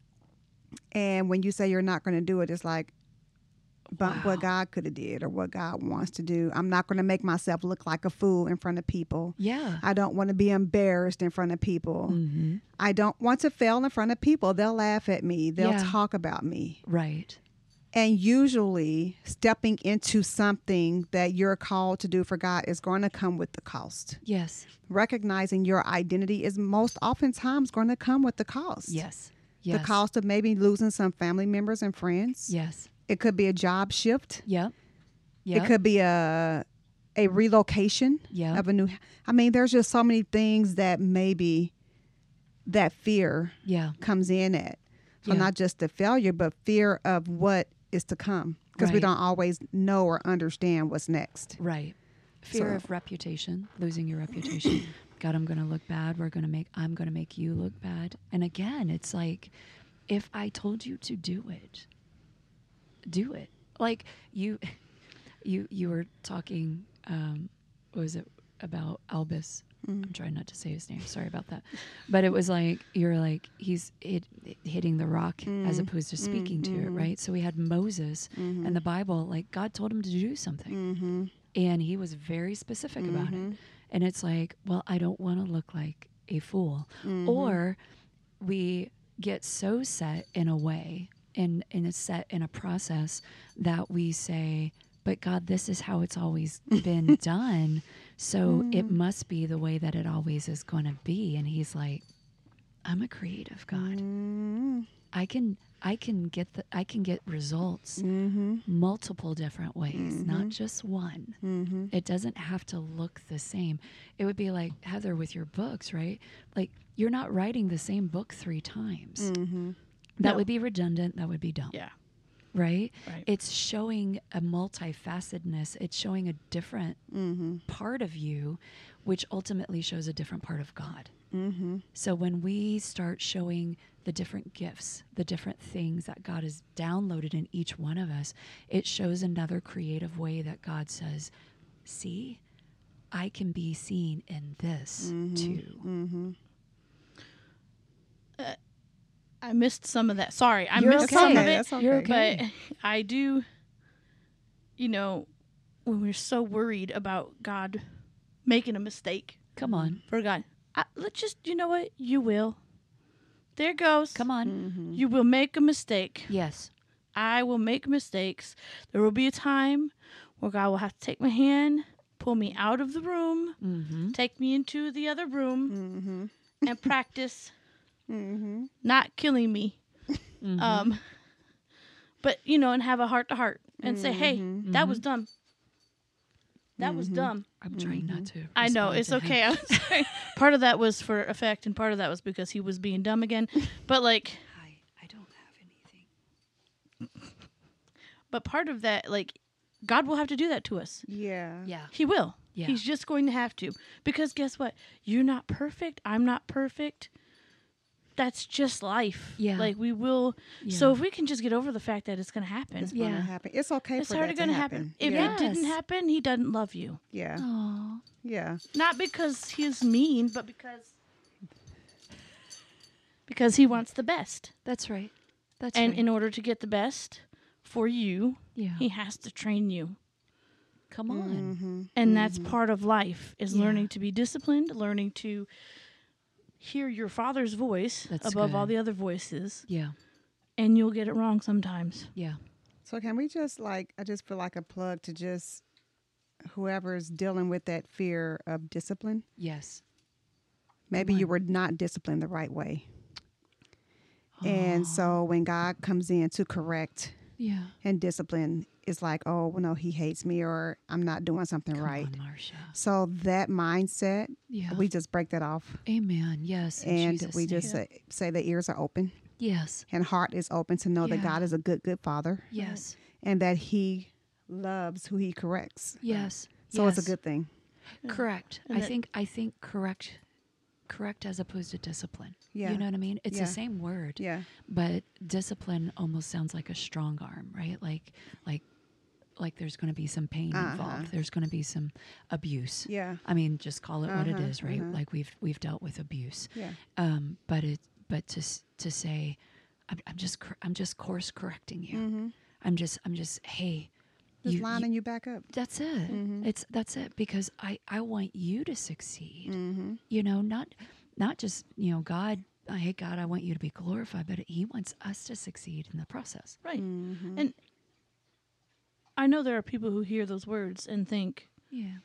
And when you say you're not going to do it, it's like, but Wow. what God could have did or what God wants to do. I'm not going to make myself look like a fool in front of people. Yeah. I don't want to be embarrassed in front of people. Mm-hmm. I don't want to fail in front of people. They'll laugh at me. They'll Yeah. talk about me. Right. And usually stepping into something that you're called to do for God is going to come with the cost. Yes. Recognizing your identity is most oftentimes going to come with the cost. Yes. Yes. The cost of maybe losing some family members and friends. Yes. It could be a job shift. Yep. Yep. It could be a a relocation Yep. of a new. I mean, there's just so many things that maybe that fear Yeah. comes in at. So Yeah. not just the failure, but fear of what is to come, because we Right. don't always know or understand what's next. Right. Fear So- of reputation, losing your reputation. God, I'm going to look bad. We're going to make, I'm going to make you look bad. And again, it's like, if I told you to do it, do it. Like you, you, you were talking, um, what was it about Albus? I'm trying not to say his name. Sorry about that. But it was like, you're like, he's hit, hitting the rock as opposed to speaking to it, right? So we had Moses and the Bible, like God told him to do something. Mm-hmm. And he was very specific about it. And it's like, well, I don't want to look like a fool. Or we get so set in a way, and, and it's set in a process that we say, but God, this is how it's always been done. So it must be the way that it always is going to be. And he's like, I'm a creative God. Mm-hmm. I can I can get the I can get results Mm-hmm. multiple different ways, Mhm. not just one. Mm-hmm. It doesn't have to look the same. It would be like, Heather, with your books, right? Like, you're not writing the same book three times. Mm-hmm. That No. would be redundant. That would be dumb. Yeah. Right? Right. It's showing a multifacetedness. It's showing a different Mm-hmm. part of you, which ultimately shows a different part of God. Mm-hmm. So when we start showing the different gifts, the different things that God has downloaded in each one of us, it shows another creative way that God says, see, I can be seen in this too. Mm-hmm. I missed some of that. Sorry, I You're missed okay. some of Okay, it. that's okay. You're okay. But I do, you know, when we're so worried about God making a mistake Come on. for God, I, let's just, you know what? You will. There goes. Come on. Mm-hmm. You will make a mistake. Yes. I will make mistakes. There will be a time where God will have to take my hand, pull me out of the room, Mm-hmm. take me into the other room, Mm-hmm. and practice Mm-hmm. not killing me. Mm-hmm. Um, but, you know, and have a heart to heart and say, hey, Mhm. that was dumb. That was Mhm. dumb. I'm trying not to. I know, respond it's to him. okay. I'm sorry. Part of that was for effect, and part of that was because he was being dumb again. But, like, Hi, I don't have anything. but part of that, like, God will have to do that to us. Yeah. Yeah. He will. Yeah. He's just going to have to. Because guess what? You're not perfect. I'm not perfect. That's just life. Yeah. Like, we will. So Yeah. if we can just get over the fact that it's going to happen, It's Yeah. gonna happen. It's okay it's for already that going to to happen. happen. If yeah. it didn't Yes. happen, he doesn't love you. Yeah. Aw. Yeah. Not because he's mean, but because because he wants the best. That's right. That's And right. in order to get the best for you, yeah. he has to train you. Come on. Mm-hmm. And that's part of life, is Yeah. learning to be disciplined, learning to hear your father's voice That's above all good. the other voices, Yeah. and you'll get it wrong sometimes. Yeah. So can we just like I just feel like a plug to just whoever's dealing with that fear of discipline. Yes. Maybe Come you on. were not disciplined the right way. And so when God comes in to correct Yeah. and discipline, it's like, oh, well, no, he hates me or I'm not doing something Come right. on, Marsha. So that mindset, Yeah. we just break that off. Amen. Yes. in And Jesus' we name. just say, say the ears are open Yes. and heart is open to know that Yeah. God is a good, good father Yes. and that he loves who he corrects. Yes. So yes. it's a good thing. Correct. And I that- think I think correct correct as opposed to discipline. Yeah. You know what I mean? It's Yeah. the same word. Yeah. But discipline almost sounds like a strong arm, right? Like like like there's going to be some pain Uh-huh. involved. There's going to be some abuse. Yeah. I mean, just call it what it Uh-huh, is, right? uh-huh. Like we've we've dealt with abuse. Yeah. Um, but it but to s- to say I'm, I'm just cor- I'm just course correcting you. Mm-hmm. I'm just I'm just hey, Just you- you- lining you back up. that's it. Mhm. It's that's it because I I want you to succeed. Mm-hmm. You know, not not just, you know, God, I hate God, I want you to be glorified, but he wants us to succeed in the process. Right. Mm-hmm. And I know there are people who hear those words and think Yeah.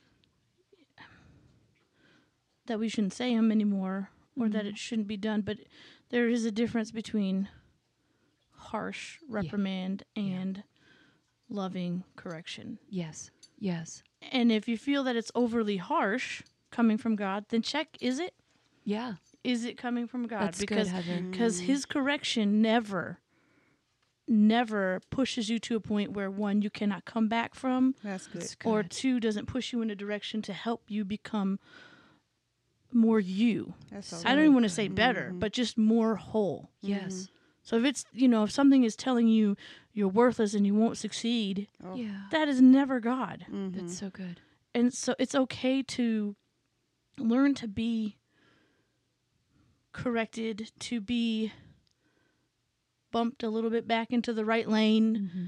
that we shouldn't say them anymore or that Mhm. it shouldn't be done, but there is a difference between harsh reprimand Yeah. and loving correction. Yes. Yes. And if you feel that it's overly harsh coming from God, then check, is it? Yeah. Is it coming from God? That's because good, Heather. because his correction never never pushes you to a point where one, you cannot come back from, That's good. That's or good. two, doesn't push you in a direction to help you become more you. That's so I don't good. even want to say better, Mhm. but just more whole. Yes. So if it's, you know, if something is telling you you're worthless and you won't succeed, Oh. Yeah. that is never God. Mhm. That's so good. And so it's okay to learn to be corrected, to be bumped a little bit back into the right lane. Mm-hmm.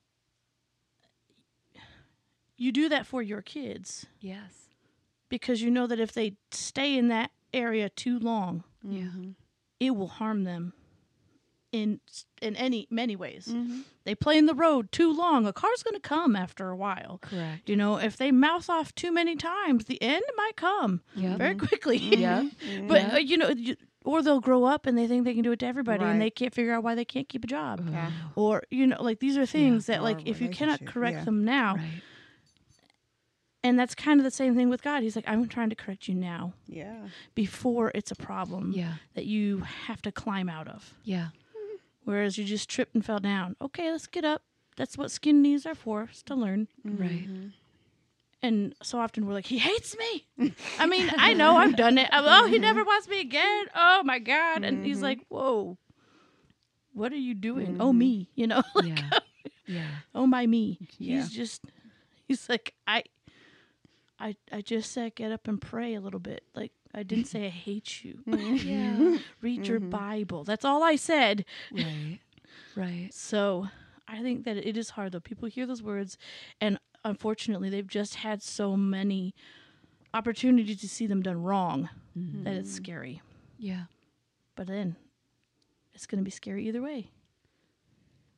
You do that for your kids Yes. because you know that if they stay in that area too long, Yeah. Mhm. it will harm them in in any many ways. Mhm. They play in the road too long, a car's going to come after a while. Correct. You know, if they mouth off too many times, the end might come Yep. very quickly. Yep. But Yeah. uh, you know, you, or they'll grow up and they think they can do it to everybody, and Right. they can't figure out why they can't keep a job. Yeah. Or you know, like these are things that, Or like, if you cannot relationship, correct yeah. them now, Right. and that's kind of the same thing with God. He's like, I'm trying to correct you now Yeah. before it's a problem Yeah. that you have to climb out of. Yeah. Whereas you just tripped and fell down. Okay, let's get up. That's what skin knees are for, is to learn. Right. Mhm. And so often we're like, he hates me. I mean, I know I've done it. I'm, oh, he never wants me again. Oh my God. And he's Mhm. like, whoa, what are you doing? Oh, Mhm. me, you know, like, Yeah. Yeah. oh my me. Yeah. He's just, he's like, I, I, I just said, get up and pray a little bit. Like, I didn't say I hate you. Yeah. Read your Mhm. Bible. That's all I said. Right. Right. So I think that it is hard though. People hear those words, and unfortunately, they've just had so many opportunities to see them done wrong Mhm. that it's scary. Yeah. But then it's going to be scary either way.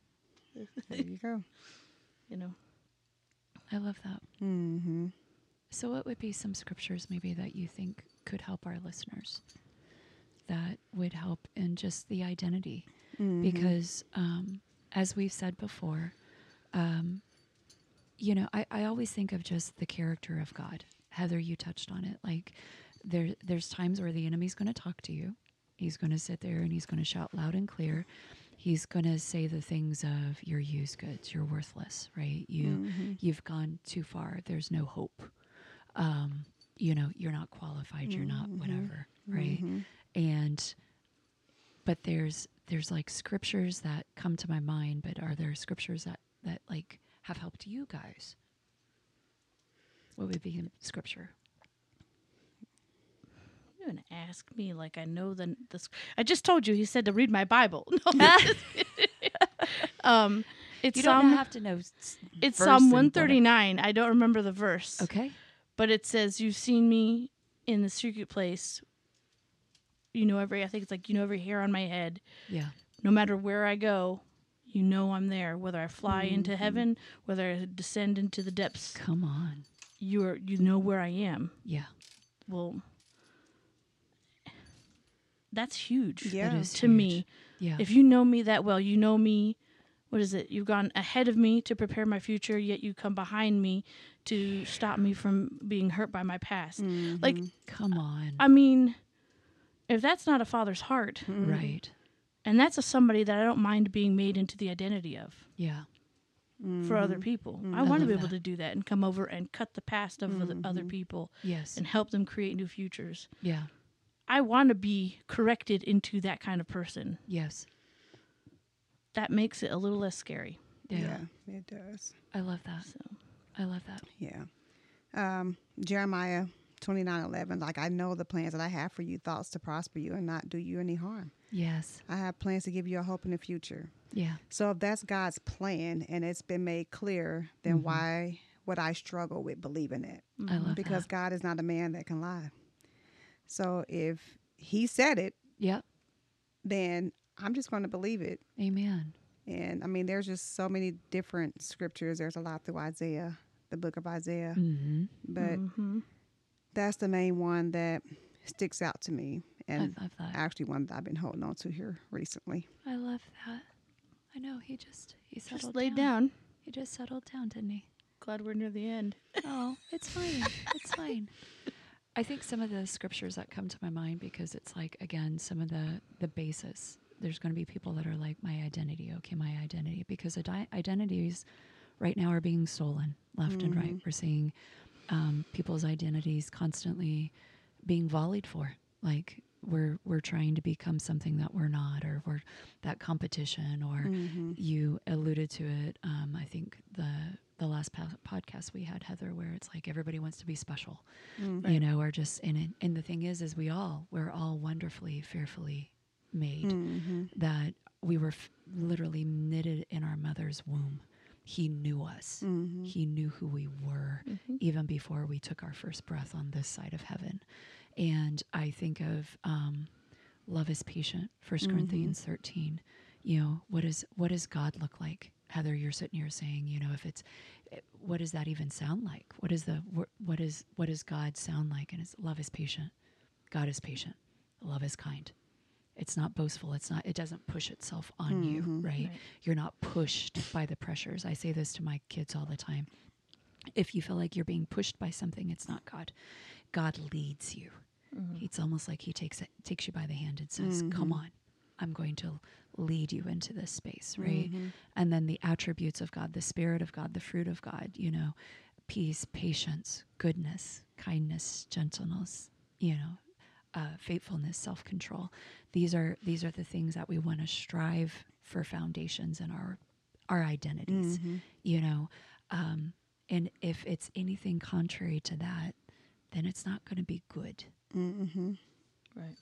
There you go. You know. I love that. Mm-hmm. So what would be some scriptures maybe that you think could help our listeners, that would help in just the identity? Mm-hmm. Because um, as we've said before, um, you know, I, I always think of just the character of God. Heather, you touched on it. Like there, there's times where the enemy's going to talk to you. He's going to sit there and he's going to shout loud and clear. He's going to say the things of you're used goods, you're worthless, right? You, Mm-hmm. you've gone too far. There's no hope. Um, you know, you're not qualified. You're not whatever, right? Mm-hmm. And, but there's, there's like scriptures that come to my mind, but are there scriptures that, that like have helped you guys? What would be in scripture? You're gonna ask me like I know the the. sc- I just told you he said to read my Bible. No, um, it's You don't Psalm. have to know. s- It's verse Psalm and one what it- thirty-nine. I don't remember the verse. Okay. But it says, "You've seen me in the secret place. You know every. I think it's like you know every hair on my head. Yeah. No matter where I go, you know I'm there. Whether I fly into heaven, whether I descend into the depths, Come on. you are. You know where I am. Yeah. Well, that's huge. Yeah. That is to huge. me. Yeah. If you know me that well, you know me. What is it? You've gone ahead of me to prepare my future, yet you come behind me to stop me from being hurt by my past. Mm-hmm. Like, Come on. I mean, if that's not a father's heart, Right. and that's a somebody that I don't mind being made into the identity of Yeah. for other people, I I want to love be able that. to do that and come over and cut the past of other, other people Yes. and help them create new futures. Yeah. I want to be corrected into that kind of person. Yes. That makes it a little less scary. Yeah. Yeah, it does. I love that. So. I love that. Yeah. Um, Jeremiah twenty-nine eleven. Like, I know the plans that I have for you, thoughts to prosper you and not do you any harm. Yes. I have plans to give you a hope in the future. Yeah. So if that's God's plan and it's been made clear, then why would I struggle with believing it? I love Because that. God is not a man that can lie. So if he said it, Yep. then I'm just going to believe it. Amen. And I mean, there's just so many different scriptures. There's a lot through Isaiah, the book of Isaiah. Mm-hmm. But Mm-hmm. that's the main one that sticks out to me. I And love that. actually one that I've been holding on to here recently. I love that. I know he just he settled Just laid down. He just settled down, didn't he? Glad we're near the end. Oh, it's fine. It's fine. I think some of the scriptures that come to my mind, because it's like, again, some of the, the basis. There's going to be people that are like, my identity. Okay, my identity. Because adi- identities right now are being stolen left and right. We're seeing um, people's identities constantly being volleyed for. Like, we're we're trying to become something that we're not, or we're that competition, or Mm-hmm. you alluded to it. Um, I think the the last po- podcast we had, Heather, where it's like everybody wants to be special, Mm-hmm. you know, or just and it, and the thing is, is we all we're all wonderfully, fearfully made. Mm-hmm. That we were f- literally knitted in our mother's womb. He knew us. Mm-hmm. He knew who we were even before we took our first breath on this side of heaven. And I think of um, love is patient, First Corinthians thirteen. You know, what is what does God look like? Heather, you're sitting here saying, you know, if it's, what does that even sound like? What is the what is what does God sound like? And it's love is patient. God is patient. Love is kind. It's not boastful. It's not. It doesn't push itself on you, right? Right. You're not pushed by the pressures. I say this to my kids all the time. If you feel like you're being pushed by something, it's not God. God leads you. It's almost like he takes it, takes you by the hand and says, come on, I'm going to lead you into this space, right? And then the attributes of God, the Spirit of God, the fruit of God, you know, peace, patience, goodness, kindness, gentleness, you know, uh, faithfulness, self-control. These are these are the things that we want to strive for foundations in our our identities, you know. Um, and if it's anything contrary to that, then it's not going to be good. Mm-hmm. Right.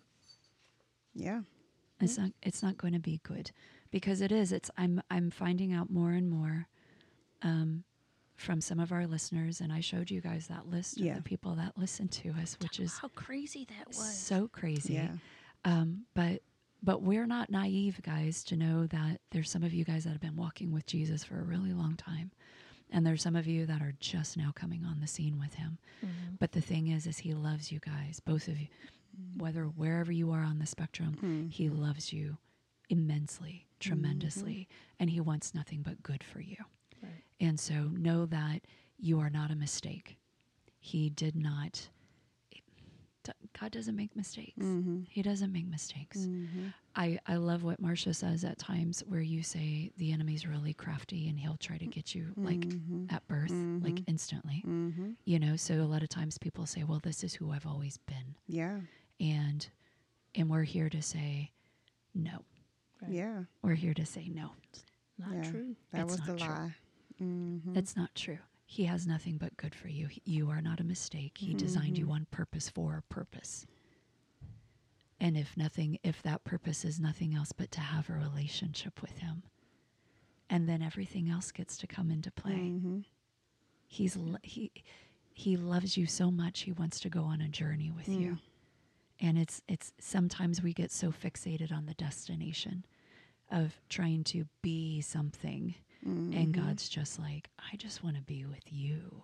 Yeah. It's not. It's not going to be good, because it is. It's. I'm. I'm finding out more and more, um, from some of our listeners, and I showed you guys that list Yeah. of the people that listen to us, which is How crazy that was. so crazy. Yeah. Um, but but we're not naive, guys, to know that there's some of you guys that have been walking with Jesus for a really long time. And there's some of you that are just now coming on the scene with him. Mm-hmm. But the thing is, is he loves you guys, both of you, whether wherever you are on the spectrum, mm-hmm. he loves you immensely, tremendously, mm-hmm. and he wants nothing but good for you. Right. And so know that you are not a mistake. He did not, God doesn't make mistakes. Mm-hmm. He doesn't make mistakes. Mm-hmm. I, I love what Marcia says at times where you say the enemy's really crafty and he'll try to get you like mm-hmm. at birth, mm-hmm. like instantly, mm-hmm. you know? So a lot of times people say, well, this is who I've always been. Yeah. And, and we're here to say no. Right. Yeah. We're here to say no. It's not yeah. true. That it's was the true. lie. Mm-hmm. It's not true. He has nothing but good for you. You are not a mistake. He mm-hmm. designed you on purpose for a purpose. And if nothing, if that purpose is nothing else but to have a relationship with him, and then everything else gets to come into play. Mm-hmm. He's he he loves you so much. He wants to go on a journey with mm. you. And it's it's sometimes we get so fixated on the destination of trying to be something. Mm-hmm. And God's just like, I just want to be with you.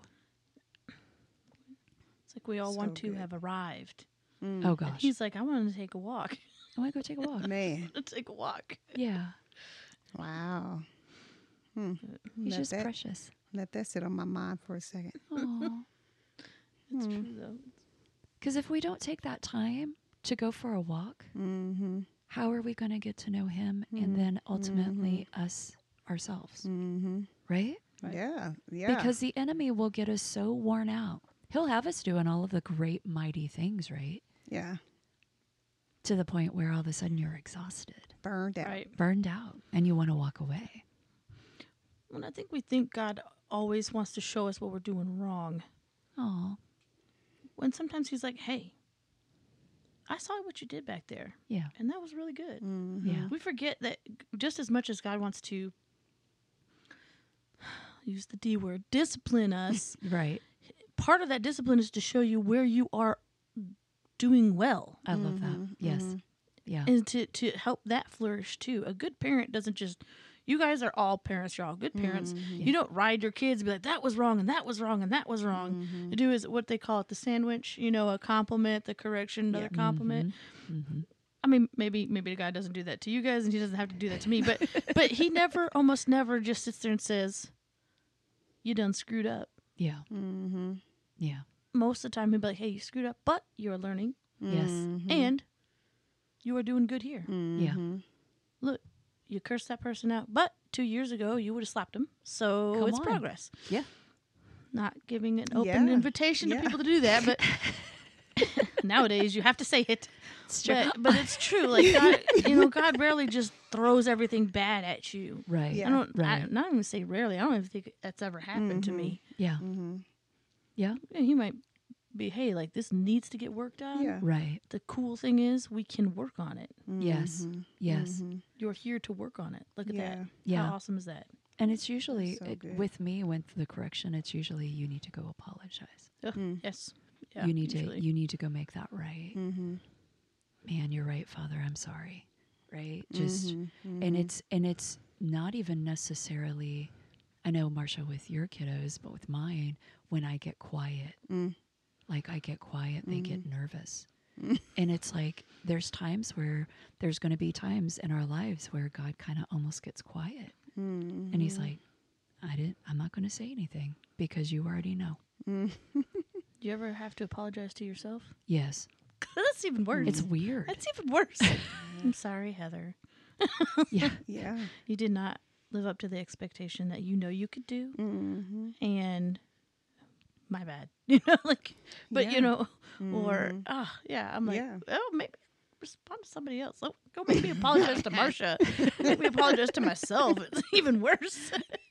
It's like we all so want to good. have arrived. Mm. Oh, gosh. And he's like, I want to take a walk. I want to go take a walk. Man. Let's take a walk. Yeah. Wow. Hmm. He's let just that, precious. Let that sit on my mind for a second. Oh, it's hmm. true, though. Because if we don't take that time to go for a walk, mm-hmm. how are we going to get to know him mm-hmm. and then ultimately mm-hmm. us ourselves? Mm-hmm. Right? Right? Yeah. Yeah. Because the enemy will get us so worn out. He'll have us doing all of the great, mighty things, right? Yeah. To the point where all of a sudden you're exhausted. Burned out. Right. Burned out. And you want to walk away. And I think we think God always wants to show us what we're doing wrong. Oh. When sometimes he's like, hey, I saw what you did back there. Yeah. And that was really good. Mm-hmm. Yeah. We forget that just as much as God wants to use the D word, discipline us. Right. Part of that discipline is to show you where you are doing well. I love Mm-hmm. that. Yes. Mm-hmm. Yeah. And to, to help that flourish too. A good parent doesn't just, you guys are all parents, you're all good parents. Mm-hmm. You don't ride your kids and be like, that was wrong and that was wrong and that was wrong. Mm-hmm. You do is what they call it, the sandwich, you know, a compliment, the correction, another Yeah. compliment. Mm-hmm. Mm-hmm. I mean, maybe maybe the guy doesn't do that to you guys and he doesn't have to do that to me, but but he never, almost never just sits there and says, you done screwed up. Yeah. Mm-hmm. Yeah. Most of the time he'll be like, hey, you screwed up, but you're learning Yes. Mm-hmm. and you are doing good here. Mm-hmm. Yeah. Look, you cursed that person out, but two years ago you would have slapped him, so Come it's on. progress. Yeah. Not giving an open Yeah. invitation Yeah. to people to do that, but nowadays you have to say it. It's true. But, but it's true. Like God, you know, God rarely just throws everything bad at you. Right. Yeah. I don't. Right. I, not even say rarely. I don't even think that's ever happened to me. Yeah. Mm-hmm. Yeah. Yeah, he might be, hey, like this needs to get worked on. Yeah. Right. The cool thing is we can work on it. Yes. Mm-hmm. Yes. Mhm. You're here to work on it. Look at Yeah. that. Yeah. How awesome is that? And it's usually So it, good. with me with the correction. It's usually you need to go apologize. Ugh, Mm. Yes. Yeah, you need usually. to you need to go make that right. Mm-hmm. Man, you're right, Father. I'm sorry. Right? Just Mm-hmm. and it's and it's not even necessarily. I know, Marcia, with your kiddos, but with mine, when I get quiet, Mm. like I get quiet, they get nervous. Mm. And it's like there's times where there's going to be times in our lives where God kind of almost gets quiet, Mm-hmm. and He's like, "I didn't. I'm not going to say anything because you already know." Mm. Do you ever have to apologize to yourself? Yes, That's even worse. it's weird. That's even worse. I'm sorry, Heather. Yeah, Yeah. You did not live up to the expectation that you know you could do, Mm-hmm. and my bad. You know, like, but Yeah. you know, or Mhm. ah, yeah. I'm like, Yeah. oh, maybe respond to somebody else. Oh, go make me apologize to Marcia. Make me apologize to myself. It's even worse.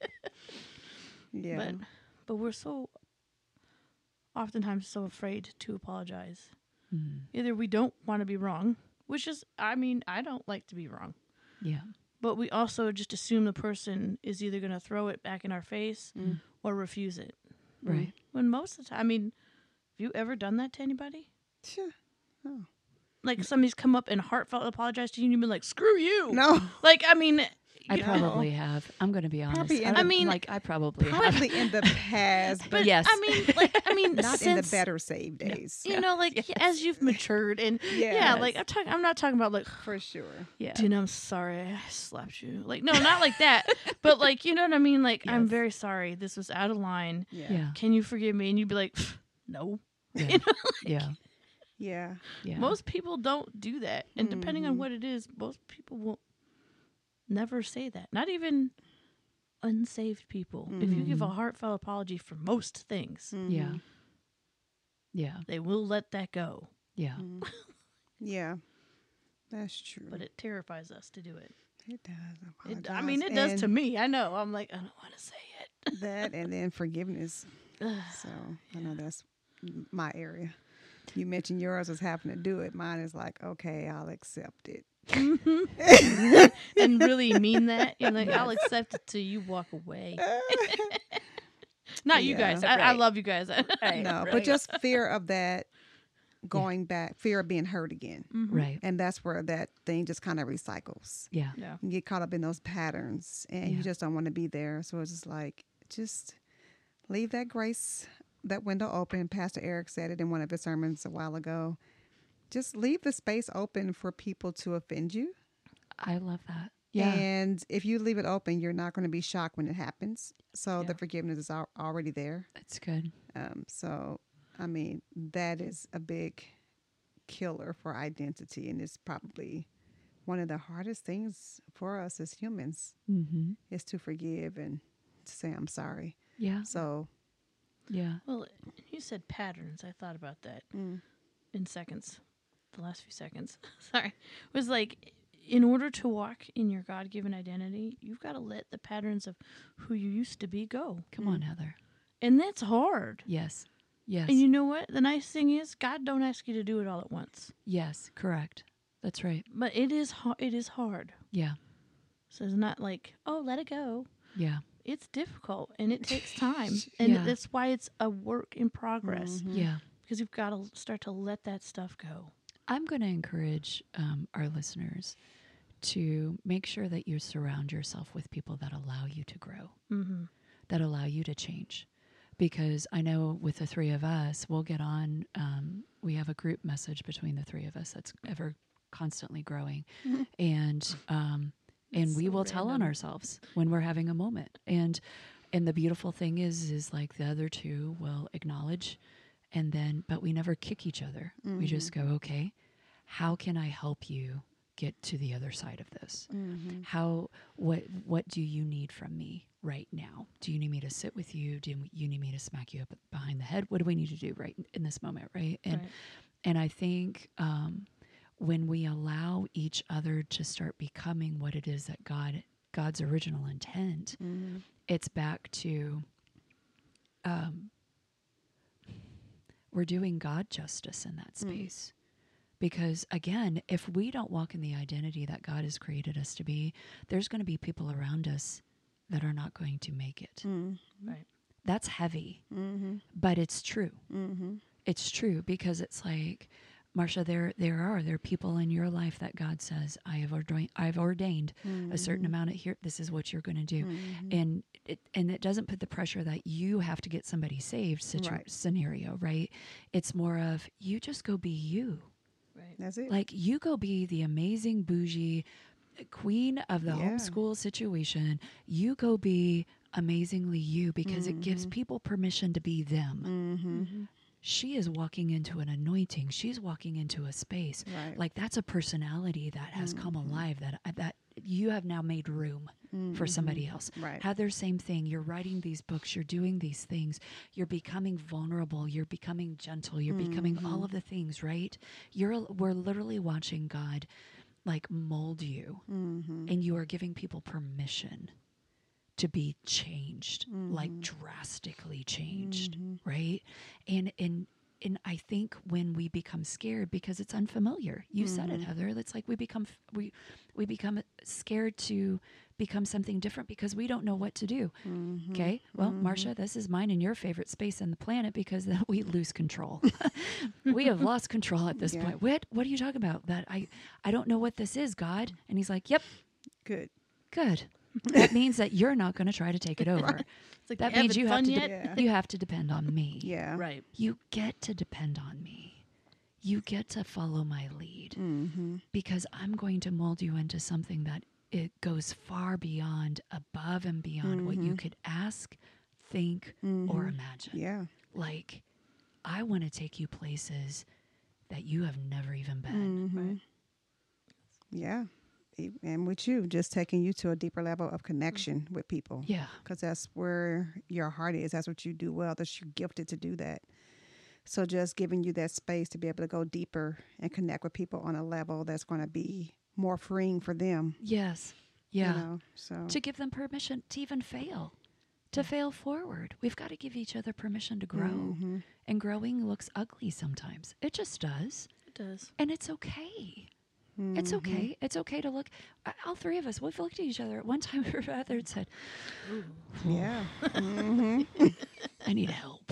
Yeah. But but we're so oftentimes so afraid to apologize. Mm. Either we don't want to be wrong, which is, I mean, I don't like to be wrong. Yeah, But we also just assume the person is either going to throw it back in our face Mm. or refuse it. right. When most of the time, I mean, have you ever done that to anybody? Sure. Oh. like somebody's come up and heartfelt apologize to you and you've been like, screw you. No. Like, I mean, I you know. probably have. I'm going to be honest. Probably in I, the- would- I mean, like I probably have. Probably in the past, but But Yes. I mean, like, I mean, not in the since, better save days. you know, like Yes. as you've matured and yeah, Yes. like I'm talking, I'm not talking about like, For sure. Yeah. dude, I'm sorry, I slapped you. Like, no, not like that, but like, you know what I mean? Like, I'm Yes. very sorry, this was out of line. Yeah. Yeah. Can you forgive me? And you'd be like, no. Yeah. You know, Yeah. Yeah. Yeah. most people don't do that, and depending on Mhm. what it is, most people will never say that. Not even unsaved people. If you give a heartfelt apology for most things, Yeah. Mhm. Yeah. they will let that go. Yeah. Mhm. Yeah. That's true. But it terrifies us to do it. it does. It, I mean, it apologize. does to And me. I know. I'm like, I don't want to say it. that, and then forgiveness. Ugh. So I know that's m- my area. You mentioned yours was having to do it. Mine is like, okay, I'll accept it. And really mean that. You're like, I'll accept it till you walk away. Not you Yeah. guys. I, I Right. love you guys. Right. No, Right. but just fear of that going back, fear of being hurt again. Mhm. Right. And that's where that thing just kind of recycles. Yeah. Yeah. You get caught up in those patterns and Yeah. you just don't want to be there. So it's just like, just leave that grace, that window open. Pastor Eric said it in one of his sermons a while ago. Just leave the space open for people to offend you. I love that. Yeah. And if you leave it open, you're not going to be shocked when it happens. So Yeah. the forgiveness is al- already there. That's good. Um, so, I mean, that is a big killer for identity. And it's probably one of the hardest things for us as humans Mm-hmm. is to forgive and to say, I'm sorry. Yeah. So, Yeah. Well, you said patterns. I thought about that mm, in seconds. The last few seconds. Sorry. It was like, in order to walk in your God given identity, you've got to let the patterns of who you used to be go. Come on, Heather. And that's hard. Yes. Yes. And you know what? The nice thing is, God don't ask you to do it all at once. yes. Correct. That's right. But it is ha- it is hard. Yeah. So it's not like, oh, let it go. Yeah. It's difficult and it takes time. And Yeah. that's why it's a work in progress. mhm. Yeah. Because you've got to start to let that stuff go. I'm going to encourage um, our listeners to make sure that you surround yourself with people that allow you to grow, Mm-hmm. that allow you to change. Because I know with the three of us, we'll get on, um, we have a group message between the three of us that's ever constantly growing. And um, and That's we so will tell on random. ourselves when we're having a moment. And and the beautiful thing is, is like the other two will acknowledge and then, but we never kick each other. We just go, okay, how can I help you get to the other side of this? Mhm. How, what, what do you need from me right now? Do you need me to sit with you? Do you need me to smack you up behind the head? What do we need to do right in this moment? Right. And, Right. and I think, um, when we allow each other to start becoming what it is that God, God's original intent, Mhm. it's back to, um, we're doing God justice in that space. Because again, if we don't walk in the identity that God has created us to be, there's going to be people around us that are not going to make it. Mhm. Right. That's heavy, Mhm. but it's true. Mhm. It's true because it's like, Marsha, there there are there are people in your life that God says, I have ordained I've ordained a certain amount of here. This is what you're going to do, Mhm. and it and it doesn't put the pressure that you have to get somebody saved situ- Right. scenario, right? It's more of you just go be you, Right. That's it. like you go be the amazing bougie queen of the Yeah. homeschool situation. You go be amazingly you because it gives people permission to be them. Mhm. She is walking into an anointing. She's walking into a space. Right. Like that's a personality that has come alive that that you have now made room for somebody else. Right. Heather, same thing. You're writing these books. You're doing these things. You're becoming vulnerable. You're becoming gentle. You're becoming all of the things, right? You're we're literally watching God like mold you, Mhm. and you are giving people permission to be changed, like drastically changed, right? And and and I think when we become scared because it's unfamiliar, you said it, Heather. It's like we become we we become scared to become something different because we don't know what to do. Mm-hmm. Okay. Well, Marcia, this is mine and your favorite space on the planet because then we lose control. We have lost control at this Yeah. point. What? What are you talking about? That I I don't know what this is, God. And he's like, "Yep, Good. good. That means that you're not going to try to take it over. It's like, That you means having you have fun to yet? de- Yeah. you have to depend on me. Yeah. Right. You get to depend on me. You get to follow my lead Mm-hmm. because I'm going to mold you into something that it goes far beyond, above and beyond what you Mhm. could ask, think, or Mhm. imagine. Yeah. Like, I want to take you places that you have never even been. Mhm. Right. Yeah. E- And with you, just taking you to a deeper level of connection with people. Yeah. Because that's where your heart is. That's what you do well. That's you're gifted to do that. So just giving you that space to be able to go deeper and connect with people on a level that's going to be more freeing for them. Yes. Yeah. You know? So To give them permission to even fail, to fail forward. We've got to give each other permission to grow. Mhm. And growing looks ugly sometimes. It just does. It does. And it's okay. It's Mhm. okay. It's okay to look. uh, All three of us, we've looked at each other. At one time, we were out there and said, Yeah. hmm I need help.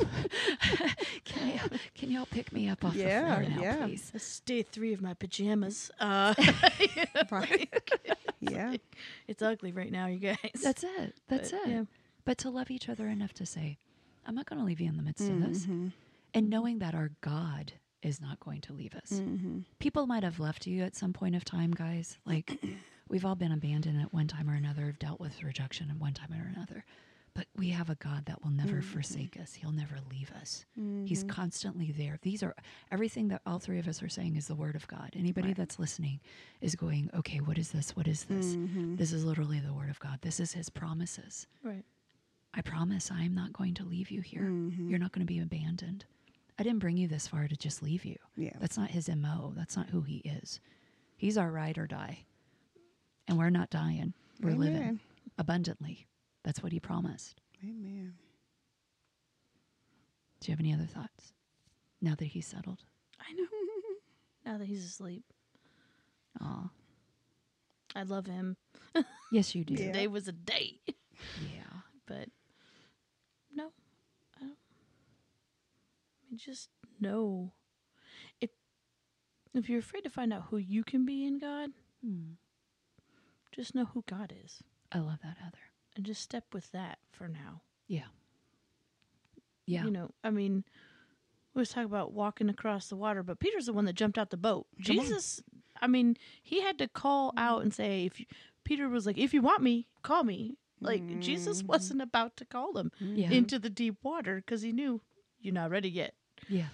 can, you, can y'all pick me up off Yeah, the floor now, yeah. please? This is day three of my pajamas. Uh, Right. Yeah. it's ugly right now, you guys. That's it. That's But, it. yeah. But to love each other enough to say, I'm not going to leave you in the midst of this. Mhm. And knowing that our God is not going to leave us. Mhm. People might have left you at some point of time, guys. Like, we've all been abandoned at one time or another, have dealt with rejection at one time or another. But we have a God that will never forsake us. He'll never leave us. He's constantly there. These are everything that all three of us are saying is the word of God. Anybody Right. that's listening is going, okay, what is this? What is this? Mhm. This is literally the word of God. This is his promises. Right. I promise I am not going to leave you here. Mhm. You're not going to be abandoned. I didn't bring you this far to just leave you. Yeah. That's not his M O. That's not who he is. He's our ride or die. And we're not dying. We're living Amen. abundantly. That's what he promised. Amen. Do you have any other thoughts now that he's settled? I know. Now that he's asleep, Aw. I love him. Yes, you do. Yeah. Today was a day. Yeah. But no, I don't. I mean, just know if if you're afraid to find out who you can be in God, Hmm. just know who God is, I love that, Heather. and just step with that for now. Yeah. Yeah. You know, I mean, we was talking about walking across the water, but Peter's the one that jumped out the boat. Come on. Jesus, I mean, he had to call out and say, if you, Peter was like, if you want me, call me. Like, Jesus Mhm. wasn't about to call him Yeah. into the deep water because he knew you're not ready yet. Yeah.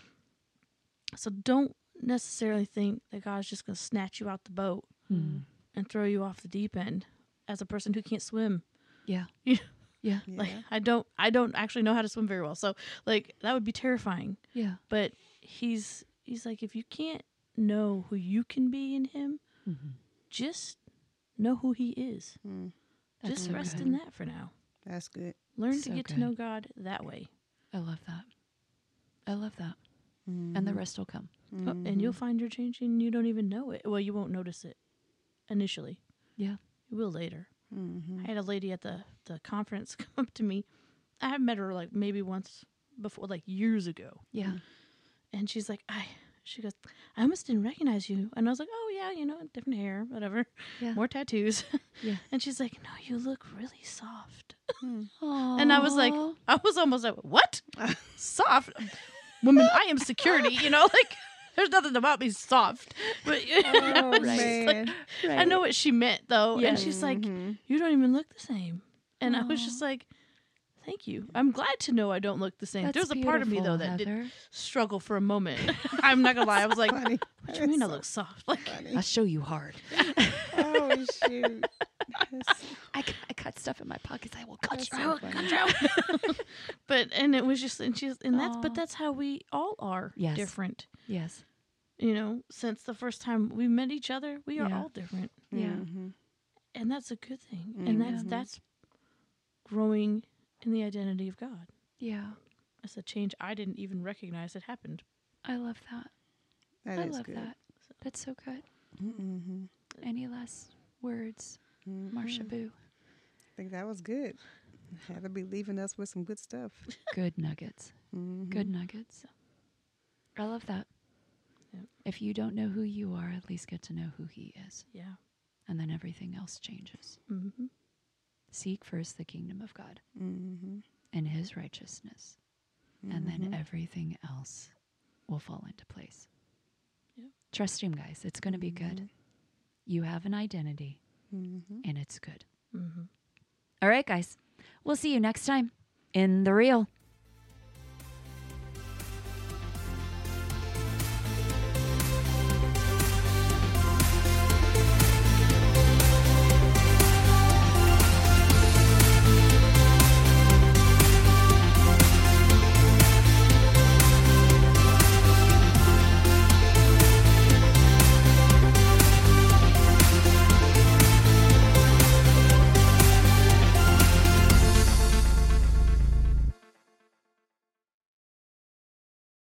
So don't necessarily think that God's just going to snatch you out the boat Hmm. and throw you off the deep end as a person who can't swim. Yeah. Yeah. Yeah. Yeah. Like, I don't, I don't actually know how to swim very well. So, like, that would be terrifying. Yeah. But he's he's like, if you can't know who you can be in him, Mhm. just know who he is. Mm. That's just so rest good. in that for now. That's good. Learn So to get good. to know God that way. I love that. I love that. Mhm. And the rest will come. Oh, and you'll find you're changing and you don't even know it. Well, you won't notice it initially. Yeah. You will later. Mhm. I had a lady at the, the conference come up to me. I have met her like maybe once before, like years ago. Yeah. And she's like, I, she goes, I almost didn't recognize you. And I was like, oh, yeah, you know, different hair, whatever, Yeah. more tattoos. Yeah. And she's like, no, you look really soft. Aww. And I was like, I was almost like, what? Soft? Woman, I am security, you know, like, there's nothing about me soft. But Oh, it's just man. like, I know what she meant, though. Yeah. And she's like, Mhm. you don't even look the same. And I was Aw. just like, thank you. I'm glad to know I don't look the same. That's There was a part of me, though, beautiful, that did Heather. struggle for a moment. I'm not going to lie. I was like, Funny. what do you mean I look soft? Like, Funny. I'll show you hard. Oh, shoot. That's, I, cu- I cut stuff in my pockets. I will cut that's you. so funny. but, and it was just, and she's, and that's, Aw. but that's how we all are Yes. different. Yes. You know, since the first time we met each other, we are Yeah. all different. Yeah. Mhm. And that's a good thing. And that's, Mhm. that's growing in the identity of God. Yeah. It's a change I didn't even recognize had happened. I love that. That I is love good. that. That's so good. Mm-hmm. Any last words, Mm-hmm. Marsha Boo? I think that was good. Had to be leaving us with some good stuff. Good nuggets. Mm-hmm. Good nuggets. I love that. Yep. If you don't know who you are, at least get to know who he is. Yeah. And then everything else changes. Mm-hmm. Seek first the kingdom of God Mm-hmm. and his righteousness. And then Mm-hmm. everything else will fall into place. Yep. Trust him, guys. It's going to be good. You have an identity, Mm-hmm. and it's good. Mm-hmm. All right, guys. We'll see you next time in The Real.